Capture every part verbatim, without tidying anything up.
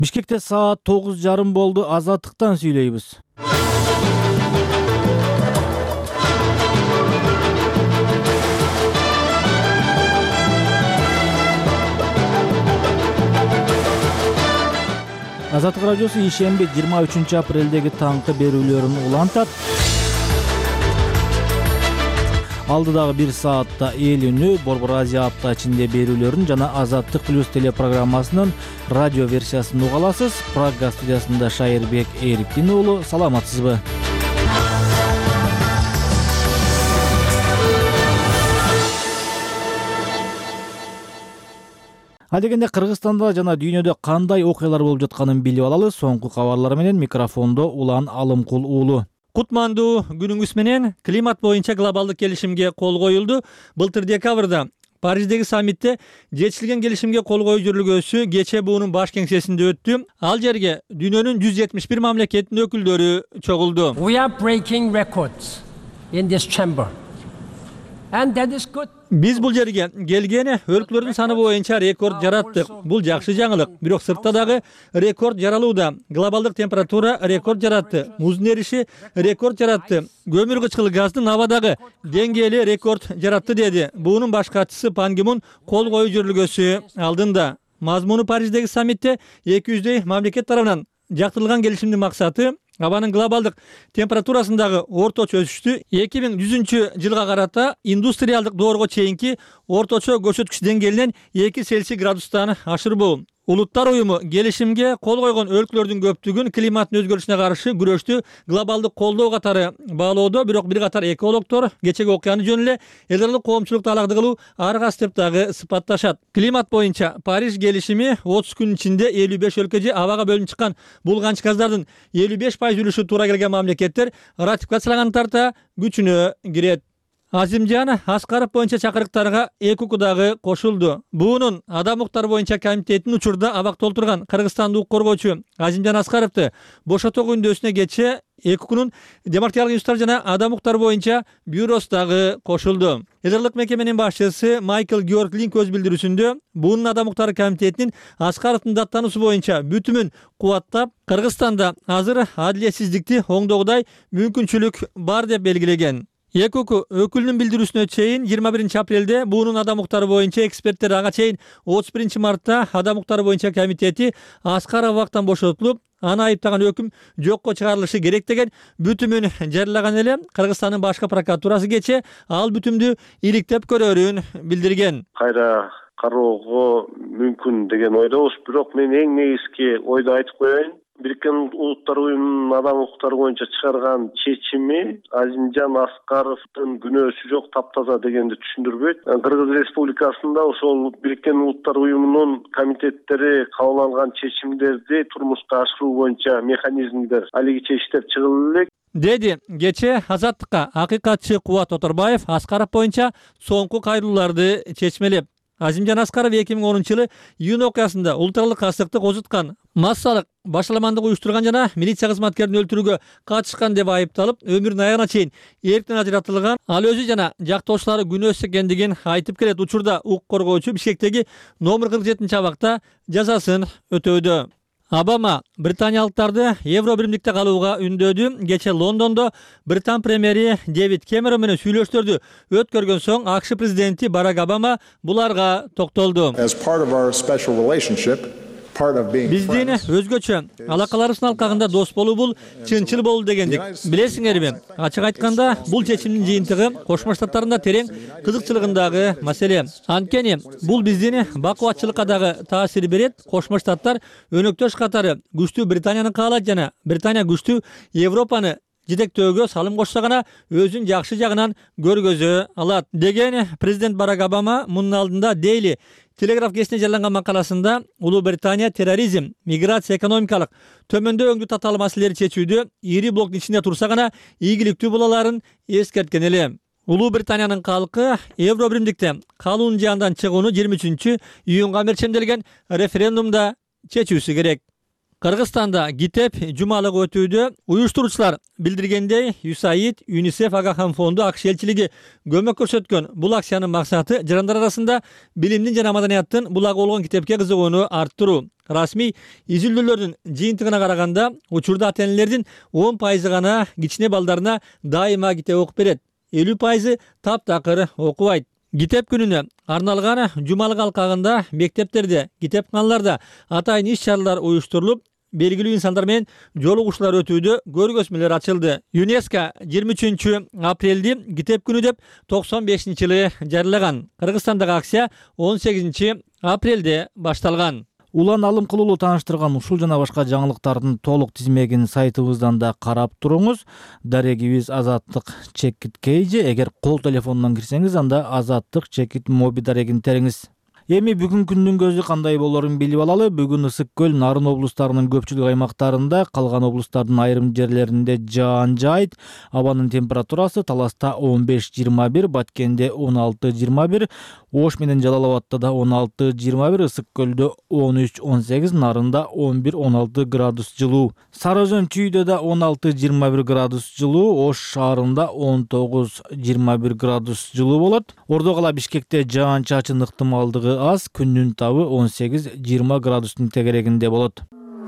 Бишкекте саат тогуз жарым болду. Азаттыктан сүйлөйбүз. Азаттык радиосу ишемби жыйырма үчүнчү апрелдеги таңкы берүүлөрүн улантат. Алдыдагы бир саатта эл үнү, Борбор Азия апта ичинде берүүлөрүн жана Азаттык плюс телепрограммасынын радио версиясын уга аласыз. Прага студиясында Шайырбек Эрикин уулу. Саламатсызбы? Адегенде Кыргызстанда жана дүйнөдө кандай окуялар болуп жатканын билип алалы. Соңку кабарлар менен микрофондо Улан Алымкул уулу. Кутмандуу күнүңүз менен. Климат боюнча глобалдык келишимге кол коюлду. Былтыр декабрда Париждеги саммитте жетишилген келишимге кол коюу жүргүзүүсү кече буунун баш кеңсесинде өттү. Ал жерге дүйнөнүн жүз жетимиш бир мамлекетинин өкүлдөрү чогулду. We are breaking records in this chamber. And that is good. Биз бул жерге келгени өлкөлөрдүн саны боюнча рекорд жараттык. Бул жакшы жаңылык. Бирок сыртта дагы рекорд жаралууда. Глобалдык температура рекорд жаратты. Муздун эриши рекорд жаратты. Көмүр кычкылы газдын абадагы деңгээли рекорд жаратты деди. Буунун баш катчысы Пан Ги Мун кол коюу жүргүзүүсү алдында. Мазмуну Париждеги саммитте эки жүздөй мамлекет тарабынан жактырылган келишимдин максаты абанын глобалдык температурасындагы орточо өсүштү эки миң жүзүнчү жылга карата индустриалдык доорго чейинки орточо көрсөткүч деңгээлинен эки Цельсий градустан ашырбоо. Улуттар уюму келишимге кол койгон өлкөлөрдүн көптүгүн климаттын өзгөрүшүнө каршы күрөштү глобалдык колдоо катары баалоодо. Бирок бир катар экологдор кечеги окуяны жөнү эле эл аралык коомчулукту алакты кылуу аргас деп дагы сыпатташат. Климат боюнча Париж келишими отуз күн ичинде элүү беш өлкөдө абага бөлүнүп чыккан булганч газдардын элүү беш пайыз үлүшү туура келген мамлекеттер ратификациялаган тарта күчүнө кирет. Азимжан Аскаров боюнча чакырыктарга ЭКУК дагы кошулду. Буунун адам укуктары боюнча комитетинин учурда абак толтурган кыргызстандык коргоочу Азимжан Аскаровду бошотуу күндөсүнө кече ЭКУКнун демократиялык институттар жана адам укуктары боюнча бюросу дагы кошулду. Эл аралык мекеменин башчысы Майкл Георглинг өз билдирүүсүндө буунун адам укуктары комитетинин Аскаровдун даттануусу боюнча бүтүмүн кубаттап, Кыргызстанда азыр адилетсиздикти оңдогудай мүмкүнчүлүк бар деп белгилеген. ЭКУК өкүлүнүн билдирүүсүнө чейин жыйырма биринчи апрелде буунун адам укуктары боюнча эксперттер ага чейин отуз биринчи мартта адам укуктары боюнча комитети Аскаров абактан бошотулуп, аны айыптаган өкүм жокко чыгарылышы керек деген бүтүмүн жарыялаган эле. Кыргызстандын башкы прокуратурасы кече ал бүтүмдү иликтеп көрөрүн билдирген. Кайра кароого мүмкүн деген ойдобуз. Бирок мен эң негизги ойду айтып коеюн. Бириккен Улуттар уюмунун адам укуктары боюнча чыгарган чечими Азимжан Аскаровдун күнөөсү жок, таптаза дегенди түшүндүрбөйт. Кыргыз Республикасында ошол Бириккен Улуттар уюмунун комитеттери кабыл алган чечимдерди турмушка ашыруу боюнча механизмдер алигиче иштеп чыгылы элек, деди кече Азаттыкка акыйкатчы Кубат Оторбаев Аскаров боюнча соңку кайрылууларды чечмелеп. Азимжан Аскаров эки миң онунчу жылы июнь окуясында улуттаралык кастыкты козуткан, массалык башаламандык уюштурган жана милиция кызматкерин өлтүрүүгө катышкан деп айыпталып, өмүрүнүн аягына чейин эрктен ажыратылган. Ал өзү жана жактоошулары күнөөсүз экендигин айтып келет. Учурда укук коргоочу Бишкектеги номер кырк жетинчи абакта жазасын өтөөдө. Обама британиялыктарды Евро биримдикте калууга үндөдү. Кече Лондондо Британ премьери Дэвид Кэмерон менен сүйлөштөрдү өткөргөн соң АКШ президенти Барак Обама буларга токтолду. Биздин өзгөчө алакаларыбыздын алкагында дос болуу бул чынчыл болуу дегендик. Билесиңерби, ачык айтканда бул чечимдин жыйынтыгы Кошмо Штаттарында терең кызыкчылыгындагы маселе. Анткени бул биздин бакубатчылыкка дагы таасир берет. Кошмо Штаттар өнөктөш катары күчтүү Британияны каалайт жана Британия күчтүү Европаны жетектөөгө салым кошсо гана өзүн жакшы жагынан көргөзө алат деген президент Барак Обама мунун алдында Daily Телеграф гезитине жарыяланган макаласында Улуу Британия терроризм, миграция, экономикалык төмөндөө өңдүү татаал маселелерди чечүүдө ири блоктун ичинде турса гана ийгиликтүү болаларын эскерткен эле. Улуу Британиянын калкы Евро биримдикте калуунун жанынан чыгууну жыйырма үчүнчү июнга мерчемделген референдумда чечүүсү керек. Кыргызстанда Гитеп жумалык өтүүдө уюштуруучулар билдиргендей, ЮСАИД, ЮНИСЕФ Агахам фонду АКШ элчилиги көмөк көрсөткөн бул акциянын максаты жарандар арасында билимдин жана маданияттын булагы болгон китепке кызыгууну арттыруу. Расмий изилдөөлөрдүн жыйынтыгына караганда, учурда ата-энелердин он пайызы гана кичине балдарына дайыма китеп окуп берет. элүү пайызы таптакыр окубайт. Китеп күнүнө арналган жумалык алкагында мектептерде, китепканаларда атайын иш-чаралар уюштурулуп, белгилүү инсандар менен жолугушуулар өтүүдө көргөзмөлөр ачылды. ЮНЕСКО жыйырма үчүнчү апрелди Китеп күнү деп токсон бешинчи жылы жарыялаган. Кыргызстандагы акция он сегизинчи апрелде башталган. Улан алым кылуулуу тааныштырган ушул жана башка жаңылыктардын толук тизмегин сайтыбыздан да карап туруңуз. Дарегибиз Азаттык Чекит Кейжи. Эгер кол телефонунан кирсеңиз, анда Азаттык Чекит моби дарегин териңиз. Эми бүгүн күндүн көзү кандай болорун билип алалы. Бүгүн Ысык көл, Нарын облустарынын көпчүлүк аймактарында, калган облустардын айрым жерлеринде жаан жаайт. Абанын температурасы Таласта он беш жыйырма бир, Баткенде он алты жыйырма бир, Ош менен Жалал Абадта да он алты жыйырма бир, Ысык көлдө он үч он сегиз, Нарында он бир он алты градус жылуу. Сары Өзөн Чүйдө да он алты жыйырма бир градус жылуу, Ош шаарында он тогуз жыйырма бир градус жылуу болот. Ордо кала Бишкекте жаан чачын ыктымалдыгы аз, күндүн табы он сегиз жыйырма градустун тегерегинде болот.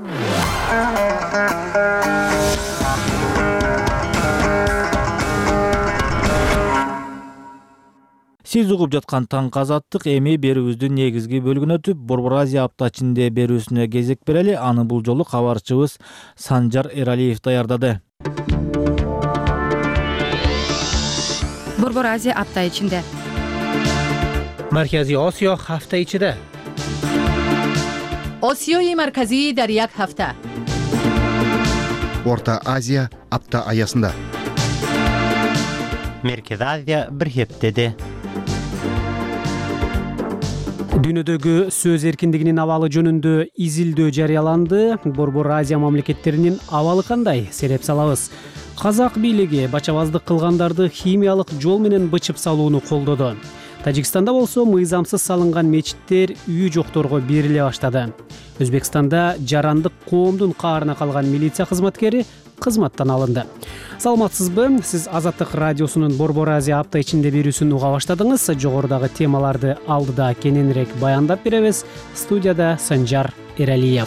Сиз угуп жаткан Таңкы Азаттык. Эми берүүбүздүн негизги бөлүгүнө өтүп, Борбор Азия апта ичинде берүүсүнө кезек берели. Аны бул жолу кабарчыбыз Санжар Эралиев даярдады. Борбор Азия апта ичинде. Маркази Осиё ҳафта ичида. Осиёи марказӣ дар як ҳафта. Орта Азия апта аясында. Меркез Азия бир хептеде. Дүйнөдөгү сөз эркиндигинин абалы жөнүндө изилдөө жарыяланды. Борбор Азия мамлекеттеринин абалы кандай? Сереп салабыз. Казак бийлиги бачабаздык кылгандарды химиялык жол менен бычып салууну колдоду. Тажикстанда болсо мыйзамсыз салынган мечиттер үй жокторго бериле баштады. Өзбекстанда жарандык коомдун каарына калган милиция кызматкери кызматтан алынды. Саламатсызбы? Сиз Азаттык радиосунун Борбор Азия апта ичинде берүүсүн уга баштадыңыз. Жогорудагы темаларды алдыда кененирээк баяндап беребиз. Студияда Санжар Эралиев.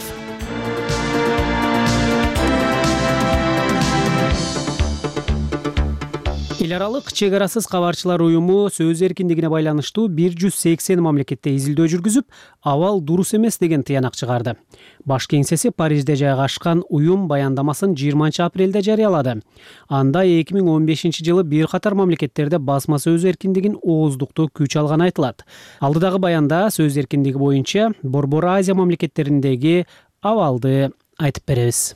Эл аралык чек арасыз кабарчылар уюму сөз эркиндигине байланыштуу бир жүз сексен мамлекетте изилдөө жүргүзүп, абал дурус эмес деген тыянак чыгарды. Баш кеңсеси Парижде жайгашкан уюм баяндамасын жыйырманчы апрелде жарыялады. Анда эки миң он бешинчи жылы бир катар мамлекеттерде басма сөз эркиндигин ооздуктуу күч алганы айтылат. Алдыдагы баянда сөз эркиндиги боюнча Борбор Азия мамлекеттериндеги абалды айтып беребиз.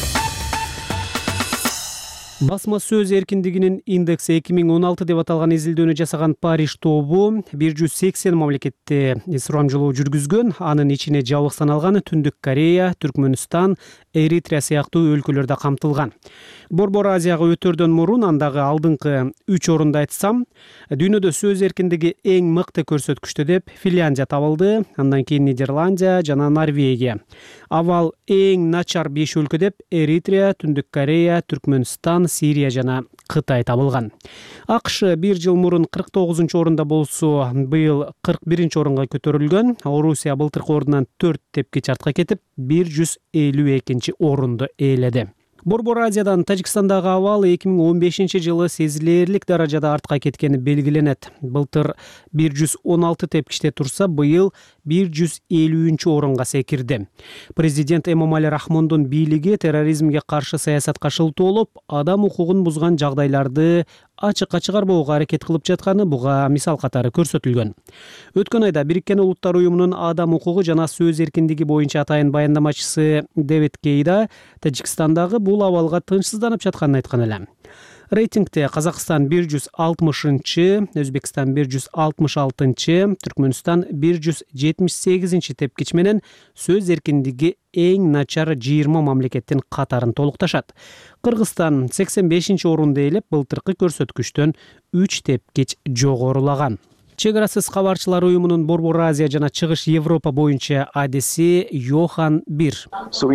Басма сөз эркиндигинин индекси эки миң он алты деп аталган изилдөөнү жасаган Париж тобу бир жүз сексен мамлекетте сурамжылоо жүргүзгөн. Анын ичине жабык саналган Түндүк Корея, Түркмөнстан, Эритрия сыяктуу өлкөлөр да камтылган. Борбор Азияга өтөрдөн мурун андагы алдыңкы үч орунду айтсам, дүйнөдө сөз эркиндиги эң мыкты көрсөткүчтө деп Финляндия табылды, андан кийин Нидерландия жана Норвегия. Абал эң начар беш өлкө деп Эритрия, Түндүк Корея, Түркмөнстан, Сирия жана Кытай табылган. АКШ бир жыл мурун кырк тогузунчу орунда болсо, быйыл кырк биринчи орунга көтөрүлгөн. Орусия былтыркы орундан төрт тепкич артка кетип, бир жүз элүү экинчи орунду ээледи. Борбор Азиядан Тажикстандагы абал эки миң он бешинчи жылы сезилерлик даражада артка кеткени белгиленет. Былтыр бир жүз он алты тепкичте турса, быйыл бир жүз элүүнчү орунга секирди. Президент Эмомали Рахмондун бийлиги терроризмге каршы саясатка шылтоолоп, адам укугун бузган жагдайларды ачыкка чыгарбоого аракет кылып жатканы буга мисал катары көрсөтүлгөн. Өткөн айда Бириккен Улуттар уюмунун адам укугу жана сөз эркиндиги боюнча атайын баяндамачысы Дэвид Кейда Тажикстандагы бул абалга тынчсызданып жатканын айткан эле. Рейтингте Казакстан бир жүз алтымышынчы, Өзбекстан бир жүз алтымыш алтынчы, Түркмөнстан бир жүз жетимиш сегизинчи тепкич менен сөз эркиндиги эң начар жыйырма мамлекеттин катарын толукташат. Кыргызстан сексен бешинчи орунду ээлеп, былтыркы көрсөткүчтөн үч тепкич жогорулаган. Чек арасыз кабарчылар уюмунун Борбор Азия жана Чыгыш Европа боюнча адиси Йохан Бир.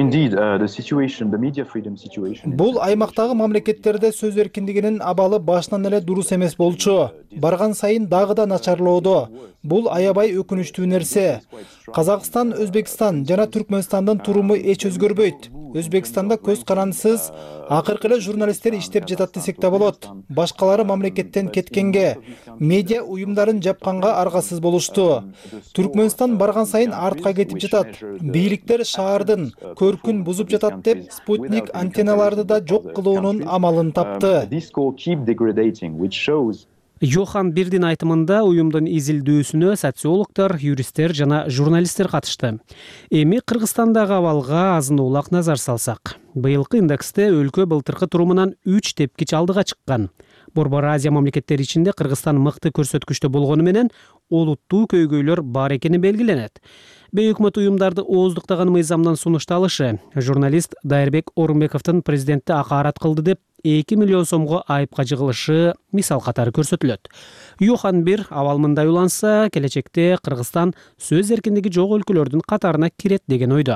Бул аймактагы мамлекеттерде сөз эркиндигинин абалы башынан эле дурус эмес болчу. Барган сайын дагы да начарлоодо. Бул аябай өкүнүчтүү нерсе. Казакстан, Өзбекстан жана Түркмөнстандын туруму эч өзгөрбөйт. Өзбекстанда көз карандысыз акыркы эле журналисттер иштеп жатат десек да болот. Башкалары мамлекеттен кеткенге, медиа уюмдарын жапканга аргасыз болушту. Түркмөнстан барган сайын артка кетип жатат. Бийликтер шаардын көркүн бузуп жатат деп спутник антенналарды да жок кылуунун амалын тапты. Йохан Бирдин айтымында уюмдун изилдөөсүнө социологдор, юристтер жана журналисттер катышты. Эми Кыргызстандагы абалга азын улак назар салсак. Быйылкы индексте өлкө былтыркы турумунан үч тепкич алдыга чыккан. Борбор Азия мамлекеттери ичинде Кыргызстан мыкты көрсөткүчтө болгону менен олуттуу көйгөйлөр бар экени белгиленет. Бейөкмөт уюмдарды ооздуктаган мыйзамдан сунушталышы журналист Дайырбек Орунбековдун президентти акаарат кылды деп эки миллион сомго айыпка жыгылышы мисал катары көрсөтүлөт. Йохан Бир абал мындай уланса, келечекте Кыргызстан сөз эркиндиги жок өлкөлөрдүн катарына кирет деген ойдо.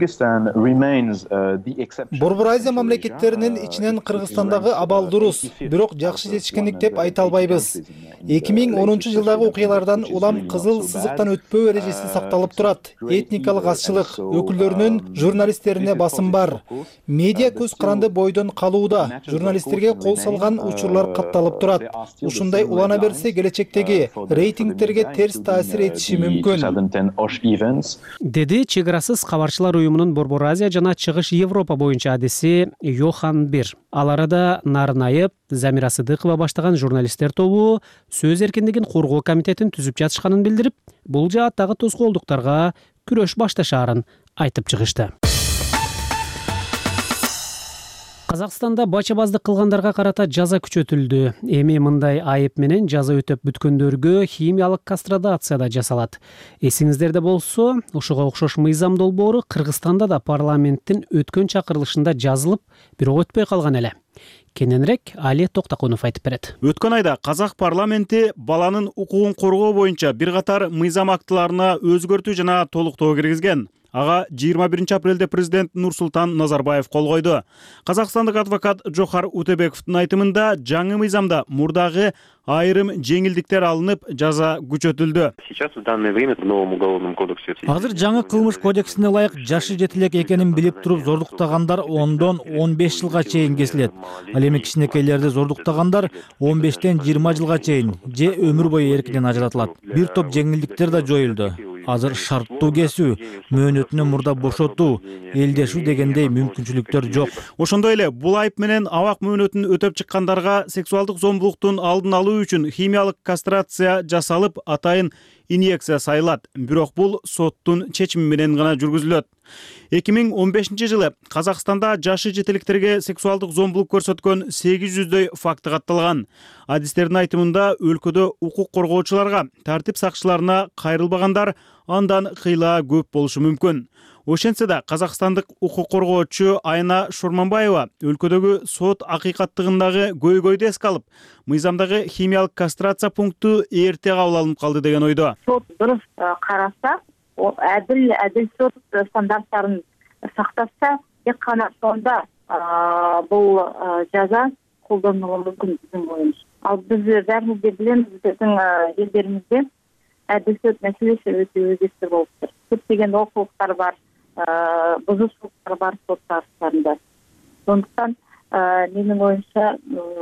Борбор Азия мамлекеттеринин ичинен Кыргызстандагы абал дурус, бирок жакшы жетишкендик деп айта албайбыз. эки миң онунчу жылдагы окуялардан улам кызыл сызыктан өтпөө эрежеси сакталып турат. Этникалык азчылык өкүлдөрүнүн журналисттерине басым бар. Медиа көз каранды бойдон калууда. Журналисттерге кол салган учурлар катталып турат. Ушундай улана берсе келечектеги рейтингтерге терс таасир этиши мүмкүн. Деди чек арасыз кабарчылар уюмунун Борбор Азия жана Чыгыш Европа боюнча адиси Йохан Бир. Ал арада Нарын Айып, Замира Сыдыкова баштаган журналисттер тобу сөз эркиндигин коргоо комитетин түзүп жатышканын билдирип, бул жааттагы тоскоолдуктарга күрөш башташаарын айтып чыгышты. Казакстанда бачабаздык кылгандарга карата жаза күчөтүлдү. Эми мындай айып менен жаза өтөп бүткөндөргө химиялык кастрация да жасалат. Эсиңиздерде болсо, ушуга окшош мыйзам долбоору Кыргызстанда да парламенттин өткөн чакырылышында жазылып, бирок өтпөй калган эле. Кененирээк Али Токтакунов айтып берет. Өткөн айда Казак парламенти баланын укугун коргоо боюнча бир катар мыйзам актыларына өзгөртүү жана толуктоо киргизген. Ага жыйырма биринчи апрелде президент Нурсултан Назарбаев кол койду. Казакстандык адвокат Жохар Утебековдун айтымында жаңы мыйзамда мурдагы айрым жеңилдиктер алынып, жаза күчөтүлдү. Азыр жаңы кылмыш кодексине ылайык жашы жетилек экенин билип туруп зордуктагандар ондон он беш жылга чейин кесилет. Ал эми кичинекейлерди зордуктагандар он бештен жыйырма жылга чейин же өмүр бою эркинен ажыратылат. Бир топ жеңилдиктер да жоюлду. Азыр шарттуу кесүү, мөөнөтүнө мурда бошотуу, элдешүү дегендей мүмкүнчүлүктөр жок. Ошондой эле бул айып менен абак мөөнөтүн өтөп чыккандарга сексуалдык зомбулуктун алдын алуу үчүн химиялык кастрация жасалып, атайын инъекция сайылат. Бирок бул соттун чечими менен гана жүргүзүлөт. эки миң он бешинчи жылы Казакстанда жашы жетиликтерге сексуалдык зомбулук көрсөткөн сегиз жүздөй факты катталган. Адистердин айтымында өлкөдө укук коргоочуларга, тартип сакчыларына кайрылбагандар андан кыйла көп болушу мүмкүн. Ошентсе да Казакстандык укук коргоочу Айна Шорманбаева өлкөдөгү сот акыйкаттыгындагы көйгөйдү эске алып, мыйзамдагы химиялык кастрация пункту эрте кабыл алынып калды деген ойдо. Сот дурус караса, адил адил сот стандарттарын сактаса, тек кана сонда бул жаза колдонулушу мүмкүн биздин оюбуз. Ал биз баарыбыз билебиз, биздин элдеримизде адил сот маселеси өтө өзекті болуп тур. Көптөгөн олқылықтар бар, бузушулуктар бар сот тарыштарында. Сондуктан менин оюмча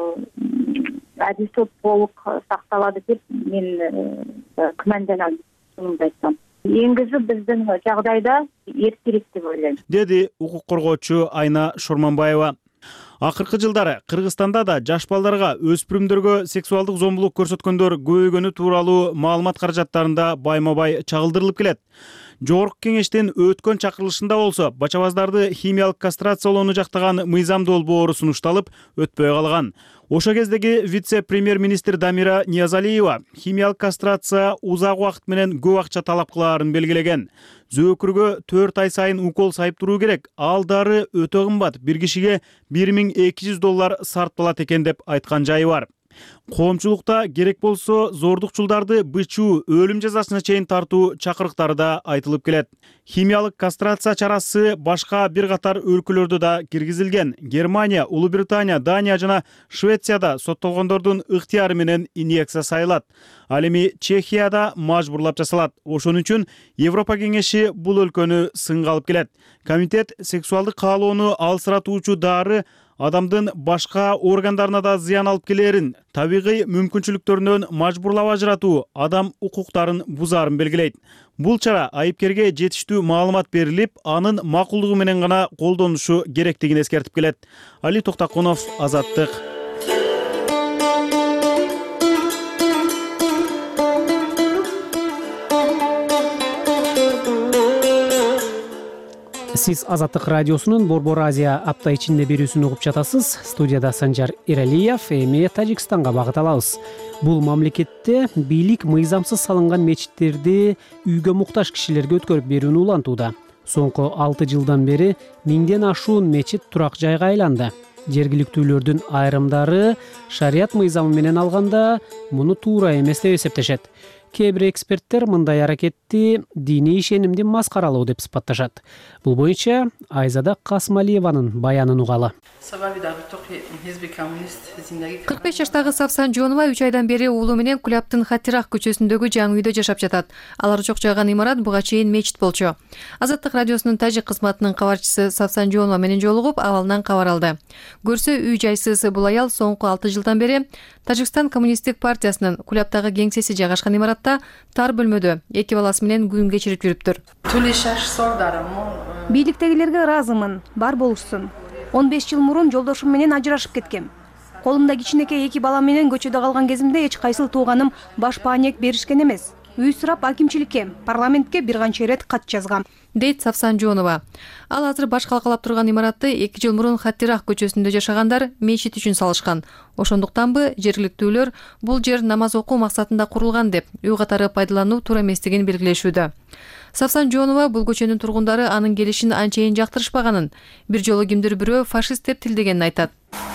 адил сот толук сакталады деп мен күмәнданам, шунунду айтсам. Энгизүү биздин жагдайда эртерээк деп ойлойм, деди укук коргоочу Айна Шорманбаева. Акыркы жылдары Кыргызстанда да жаш балдарга, өспүрүмдөргө сексуалдык зомбулук көрсөткөндөр көбөйгөнү тууралуу маалымат каражаттарында байма-бай чагылдырылып келет. Жогорку кеңештин өткөн чакырылышында болсо, бачабаздарды химиялык кастрациялоону жактаган мыйзам долбоору сунушталып, өтпөй калган. Ошо кездеги вице-премьер-министр Дамира Ниязалиева химиялык кастрация узак убакыт менен көп акча талап кылаарын белгилеген. Зөөкүргө төрт ай сайын укол сайып туруу керек. Ал дары өтө кымбат, бир кишиге бир миң эки жүз доллар сарпталат экен деп айткан жайы бар. коомчулукта керек болсо зордукчулдарды бычуу, өлүм жазасына чейин тартуу чакырыктары да айтылып келет. Химиялык кастрация чарасы башка бир катар өлкөлөрдө да киргизилген. Германия, Улуу Британия, Дания жана Швецияда соттолгондордун ыктыяры менен инъекция сайылат. Ал эми Чехияда мажбурлап жасалат. Ошон үчүн Европа кеңеши бул өлкөнү сынга алып келет. Комитет сексуалдык каалоону алсыратуучу дары адамдын башка органдарына да зыян алып келерин, табигый мүмкүнчүлүктөрүнөн мажбурлап ажыратуу, адам укуктарын бузаарын белгилейт. Бул чара айыпкерге жетиштүү маалымат берилип, анын макулдугу менен гана колдоnuшу керектигин эскертип келет. Али Токтакунов, Азаттык. Сиз Азаттык радиосунун Борбор Азия апта ичинде берүүсүн угуп жатасыз. Студияда Санжар Эралиев. Эми Тажикстанга багыт алабыз. Бул мамлекетте бийлик мыйзамсыз салынган мечиттерди үйгө муктаж кишилерге өткөрүп берүүнү улантууда. Соңку алты жылдан бери миңден ашуун мечит турак жайга айланды. Жергиликтүүлөрдүн айрымдары шарият мыйзамы менен алганда муну туура эмес деп эсептешет. Кээ бир эксперттер мындай аракетти диний ишенимди маскаралоо деп сыпатташат. Бул боюнча Айзада Касмалиеванын баянын угалы. кырк беш жаштагы Савсан Жонова үч айдан бери уулу менен Кулябтын Хатирах көчөсүндөгү жаңы үйдө жашап жатат. Алар жок жайган имарат буга чейин мечит болчу. Азаттык радиосунун тажик кызматынын кабарчысы Савсан Жонова менен жолугуп, абалынан кабар алды. Көрсө үй жайсыз бул аял соңку алты жылдан бери Тажикстан коммунисттик партиясынын Кулябтагы кеңсеси жайгашкан имаратта тар бөлмөдө эки баласы менен күн кечирип жүрүптүр. Бийликтегилерге ыраазымын, бар болушсун. он беш жыл мурун жолдошум менен ажырашып кеткем. Колумда кичинекей эки бала менен көчөдө калган кезимде эч кайсыл тууганым баш паанек беришкен эмес. Үй сурап акимчиликке, парламентке бир канча ирет кат жазгам, дейт Савсан Жонова. Ал азыр баш калкалап турган имаратты эки жыл мурун Хатирах көчөсүндө жашагандар мечит үчүн салышкан. Ошондуктанбы жергиликтүүлөр бул жер намаз окуу максатында курулган деп үй катары пайдалануу туура эместигин белгилешүүдө. Савсан Жонова бул көчөнүн тургундары анын келишин анчейин жактырышпаганын, бир жолу кимдир бирөө фашист деп тилдегенин айтат.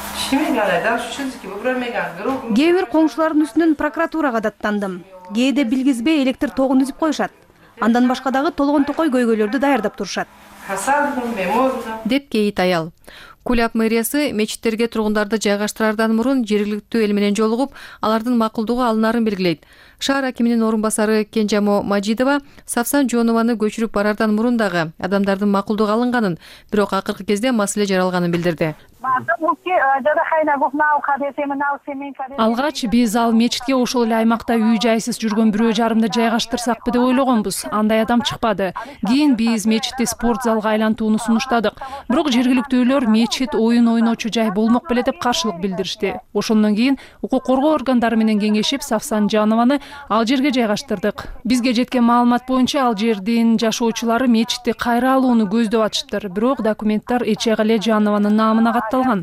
Кээ бир коңшулардын үстүнөн прокуратурага даттандым. Кээде билгизбей электр тогун үзүп коюшат. Андан башка дагы толгон токой көйгөйлөрдү даярдап турушат, деп кейит аял. Куляб мэриясы мечиттерге тургундарды жайгаштырардан мурун жергиликтүү эл менен жолугуп, алардын макулдугу алынарын белгилейт. Шаар акиминин орун басары Кенжамо Мажидова Савсан Жонованы көчүрүп барардан мурун дагы адамдардын макулдугу алынганын, бирок акыркы кезде маселе жаралганын билдирди. Алгач биз ал мечитке ошол эле аймакта үй жайсыз жүргөн бирөө жарымды жайгаштырсакпы деп ойлогонбуз. Андай адам чыкпады. Кийин биз мечитти спорт залга айлантууну сунуштадык. Бирок жергиликтүүлөр мечит оюн ойночу жай болмок беле деп каршылык билдиришти. Ошондон кийин укук коргоо органдары менен кеңешип Савсан Жанованы ал жерге жайгаштырдык. Бизге жеткен маалымат боюнча ал жердин жашоочулары мечитти кайра алууну көздөп атыштыр. Бирок документтер Эчегале Жанованын наамына катталган,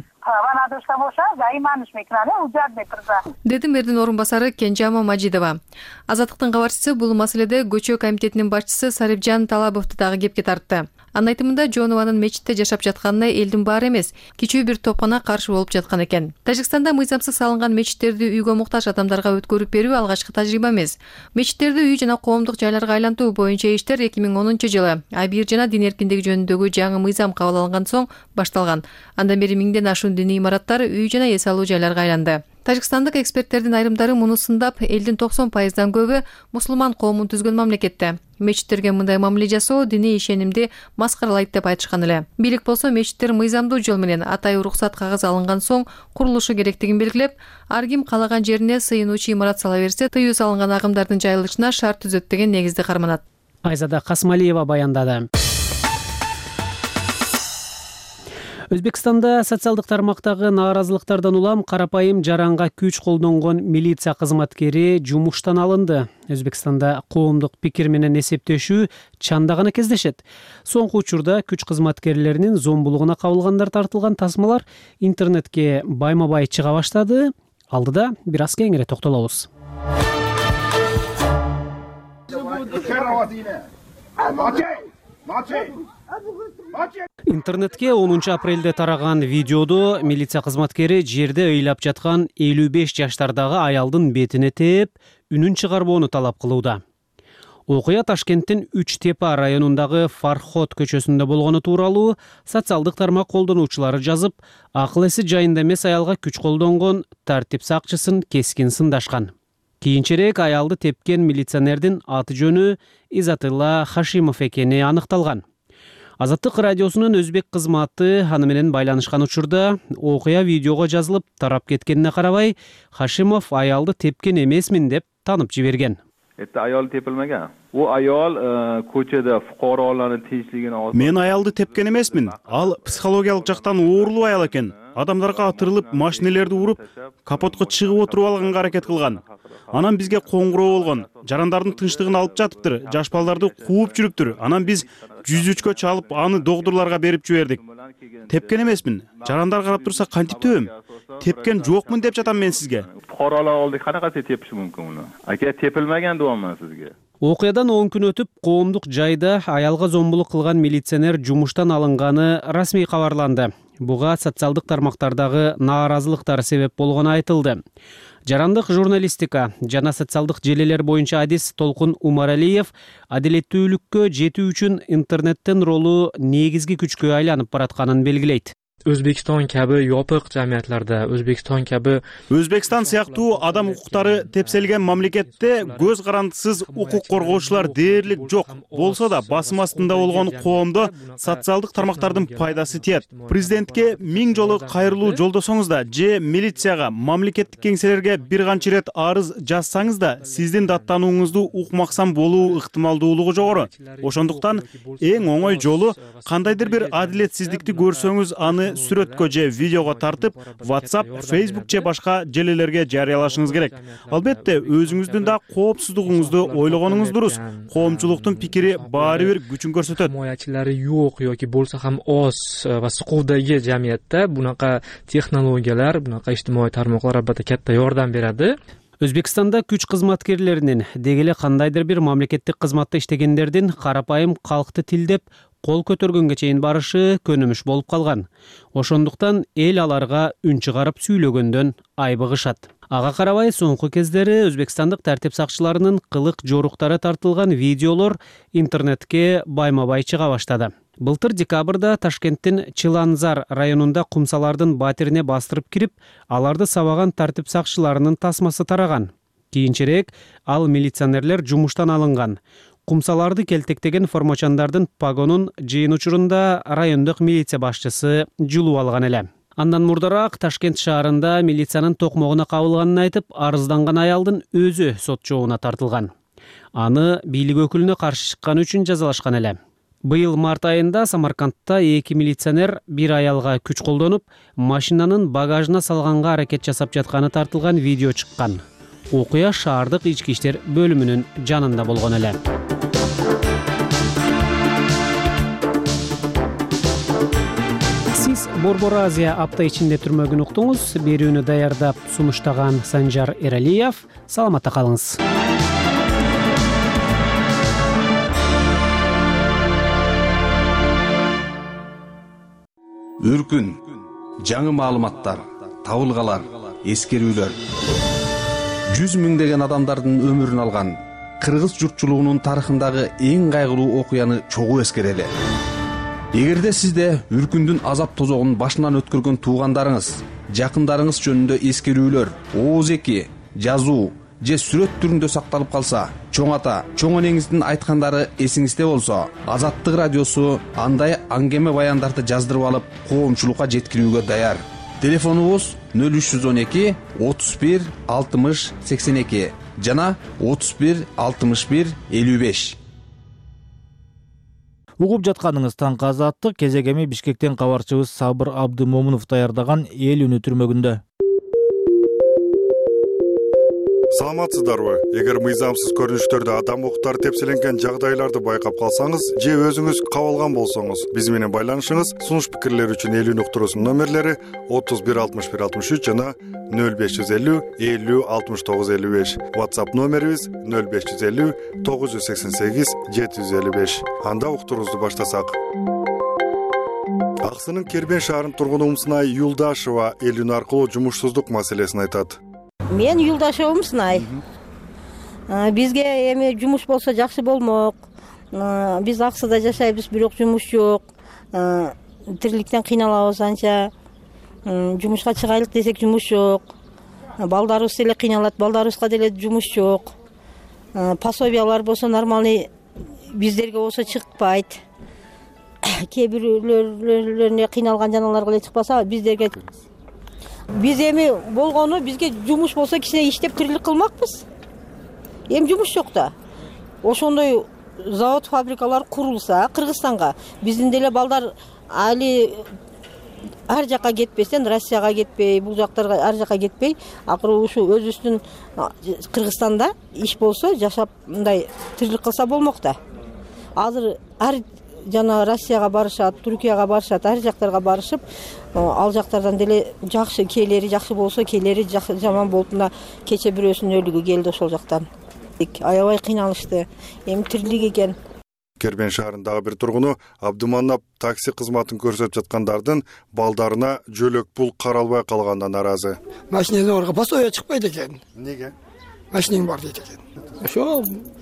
деди мэрдин орун басары Кенжамо Мажидова. Азаттыктын кабарчысы бул маселеде көчө комитетинин башчысы Сарипжан Талабовду дагы кепке тартты. Анын айтымында Жонованын мечитте жашап жатканына элдин баары эмес, кичүү бир топ гана каршы болуп жаткан экен. Тажикстанда мыйзамсыз салынган мечиттерди үйгө муктаж адамдарга өткөрүп берүү алгачкы тажрыйба эмес. Мечиттерди үй жана коомдук жайларга айлантуу боюнча иштер эки миң онунчу жылы Абир жана дин эркиндиги жөнүндөгү жаңы мыйзам кабыл алынган соң башталган. Андан бери миңден ашуун диний имараттар үй жана эс алуу жайларга айланды. Тажикстандык эксперттердин айрымдары муну сындап, элдин токсон пайыздан көбү мусулман коомун түзгөн мамлекетте мечиттерге мындай мамиле жасоо диний ишенимди маскаралайт деп айтышкан эле. Бийлик болсо мечиттер мыйзамдуу жол менен атайы уруксат кагаз алынган соң курулушу керектигин белгилеп, ар ким каалаган жерине сыйынуучу имарат сала берсе, тыюу салынган агымдардын жайылышына шарт түзөт деген негизди карманат. Айзада Касмалиева баяндады. Өзбекстанда социалдык тармактагы нааразылыктардан улам карапайым жаранга күч колдонгон милиция кызматкери жумуштан алынды. Өзбекстанда коомдук пикир менен эсептешүү чанда гана кездешет. Соңку учурда күч кызматкерлеринин зомбулугуна кабылгандар тартылган тасмалар интернетке байма-бай чыга баштады. Алдыда бир аз кеңири токтолобуз. Интернетке онунчу апрелде тараган видеодо милиция кызматкери жерде ыйлап жаткан элүү беш жаштардагы аялдын бетине тээп, үнүн чыгарбоону талап кылууда. Окуя Ташкенттин Үч Тепа районундагы Фархот көчөсүндө болгону тууралуу социалдык тармак колдонуучулары жазып, акыл эси жайында эмес аялга күч колдонгон тартип сакчысын кескин сындашкан. Кийинчерээк аялды тепкен милиционердин аты жөнү Изатылла Хашимов экени аныкталган. Азаттык радиосунун өзбек кызматы аны менен байланышкан учурда окуя видеого жазылып тарап кеткенине карабай, Хашимов аялды тепкен эмесмин деп танып жиберген. Это ayol tepilmagan. Bu ayol ko'chada fuqarolarning tinchligini Мен аялды тепкен эмесмин. Ал психологиялык жактан оорлуу аял экен. Адамдарга атырылып, машинелерди уруп, капотко чыгып отуруп алганга аракет кылган. Анан бизге коңгуроо болгон. Жарандардын тынчтыгын алып жатыптыр, жаш балдарды кууп жүрүптүр. Анан биз жүз үчкө чалып, аны доктурларга берип жибердик. Тепкен эмесмин. Жарандар карап турса кантип төбөм? Тепкен жокмун деп жатам мен сизге. Fuqarolar oldi qanaqa tepish mumkin uni? Aka tepilmagan deyapman sizga. Окуядан он күн өтүп, коомдук жайда аялга зомбулук кылган милиционер жумуштан алынганы расмий кабарланды. Буга социалдык тармактардагы нааразылыктар себеп болгону айтылды. Жарандык журналистика жана социалдык желелер боюнча адис Толкун Умаралиев адилеттүүлүккө жетүү үчүн интернеттин ролу негизги күчкө айланып баратканын белгилейт. O'zbekiston kabi yopiq jamiyatlarda, O'zbekiston kabi O'zbekiston сыяктуу адам укуктары тепселген мамлекетте көз карандысыз укук коргоочулар дээрлик жок. Болсо да басым астында болгон коомдо социалдык тармактардын пайдасы тиет. Президентке миң жолу кайрылуу жолдосоңуз да же милицияга, мамлекеттик кеңселерге бир канча ирет арыз жазсаңыз да, сиздин даттанууңузду укмаксан болуу ыктымалдуулугу жогору. Ошондуктан эң оңой жолу кандайдыр бир адилетсиздикти көрсөңүз аны сүрөткө же видеого тартып, WhatsApp, Facebook же башка желелерге жарыялашыңыз керек. Албетте, өзүңүздүн да коопсуздугуңузду ойлогонуңуз дурус. Коомчулуктун пикири баары бир күчүн көрсөтөт. Himoyachilari yo'q yoki bo'lsa ham oz va siquvdagi jamiyatda bunaqa texnologiyalar, bunaqa ijtimoiy tarmoqlar albatta katta yordam beradi. Өзбекстанда күч кызматкерлеринин дегеле кандайдыр бир мамлекеттик кызматта иштегендердин карапайым калкты тилдеп кол көтөргөнгө чейин барышы көнүмүш болуп калган. Ошондуктан эл аларга үн чыгарып сүйлөгөндөн айбыгышат. Ага карабай соңку кездери Өзбекстандык тартип сакчыларынын кылык жоруктары тартылган видеолор интернетке байма-бай чыга баштады. Былтыр декабрда Ташкенттин Чыланзар районунда кумсалардын батирине бастырып кирип, аларды сабаган тартип сакчыларынын тасмасы тараган. Кийинчерээк ал милиционерлер жумуштан алынган. Кумсаларды келтектеген формачандардын погонун жыйын учурунда райондук милиция башчысы жулуп алган эле. Андан мурдараак Ташкент шаарында милициянын токмогуна кабылганын айтып, арызданган аялдын өзү сот жообуна тартылган. Аны бийлик өкүлүнө каршы чыкканы үчүн жазалашкан эле. Быйыл март айында Самаркандта эки милиционер бир аялга күч колдонуп, машинанын багажына салганга аракет жасап жатканы тартылган видео чыккан. Окуя шаардык ички иштер бөлүмүнүн жанында болгон эле. Сиз Борбор Азия апта ичинде түрмөгүн уктуңуз. Берүүнү даярдап сунуштаган Санжар Эралиев. Саламатта калыңыз. Үркүн, жаңы маалыматтар, табылгалар, эскерүүлөр. Жүз миңдеген адамдардын өмүрүн алган кыргыз журтчулугунун тарыхындагы эң кайгылуу окуяны чогуу эскерели. Эгерде сизде Үркүндүн азап тозогун башынан өткөргөн туугандарыңыз, жакындарыңыз жөнүндө эскерүүлөр, ооз эки, жазуу же сүрөт түрүндө сакталып калса, чоң ата, чоң энеңиздин айткандары эсиңизде болсо, Азаттык радиосу андай аңгеме баяндарды жаздырып алып, коомчулукка жеткирүүгө даяр. Телефонубуз нөл үч жүз он эки отуз бир алтымыш сексен эки жана отуз бир алтымыш бир элүү беш. Угуп жатканыңыз таңкы Азаттык, кезегеми Бишкектен кабарчыбыз Сабыр Абдымомунов даярдаган эл үнү түрмөгүндө. Саламатсыздарбы? Эгер мыйзамсыз көрүнүштөрдө адам укуктары тепселенген жагдайларды байкап калсаңыз же өзүңүз кабылган болсоңуз, биз менен байланышыңыз. Сунуш пикирлер үчүн эл үнү уктуруусунун номерлери отуз бир алтымыш бир алтымыш үч жана нөл беш жүз элүү элүү алтымыш тогуз элүү беш. WhatsApp номерибиз нөл беш жүз элүү тогуз жүз сексен сегиз жети жүз элүү беш. Анда уктуруубузду баштасак. Аксынын Кербен шаарынын тургуну Умсынай Юлдашева эл үнү аркылуу жумушсуздук маселесин айтат. Мен Юлдашева Умсынай. Бизге эми жумуш болсо жакшы болмок. Биз Аксыда жашайбыз, бирок жумуш жок. Тириликтен кыйналабыз анча. Жумушка чыгайлык десек жумуш жок. Балдарыбыз деле кыйналат, балдарыбызга деле жумуш жок. Пособиялар болсо нормальный биздерге болсо чыкпайт. Кээ бирлөрүнө кыйналган жаналарга эле чыкпаса, биздерге биз эми болгону бизге жумуш болсо кичине иштеп тирилик кылмакпыз. Эми жумуш жок да. Ошондой завод, фабрикалар курулса Кыргызстанга, биздин деле балдар али ар жакка кетпестен, Россияга кетпей, бул жактарга ар жакка кетпей, акыры ушу өзүбүздүн Кыргызстанда иш болсо жашап мындай тирилик кылса болмок да. Азыр ар жана Россияга барышат, Түркияга барышат, ар жактарга барышып, ал жактардан деле жакшы, кээлери жакшы болсо, кээлери жаман болуп, мына кече бирөөсүнүн өлүгү келди ошол жактан. Аябай кыйналышты. Эми тирилик экен. Кербен шаарындагы бир тургуну Абдыманап такси кызматын көрсөтүп жаткандардын балдарына жөлөк пул каралбай калгандан наразы. Машинени орго пособие чыкпайт экен. Неге? Машинең бар дейт экен. Ошо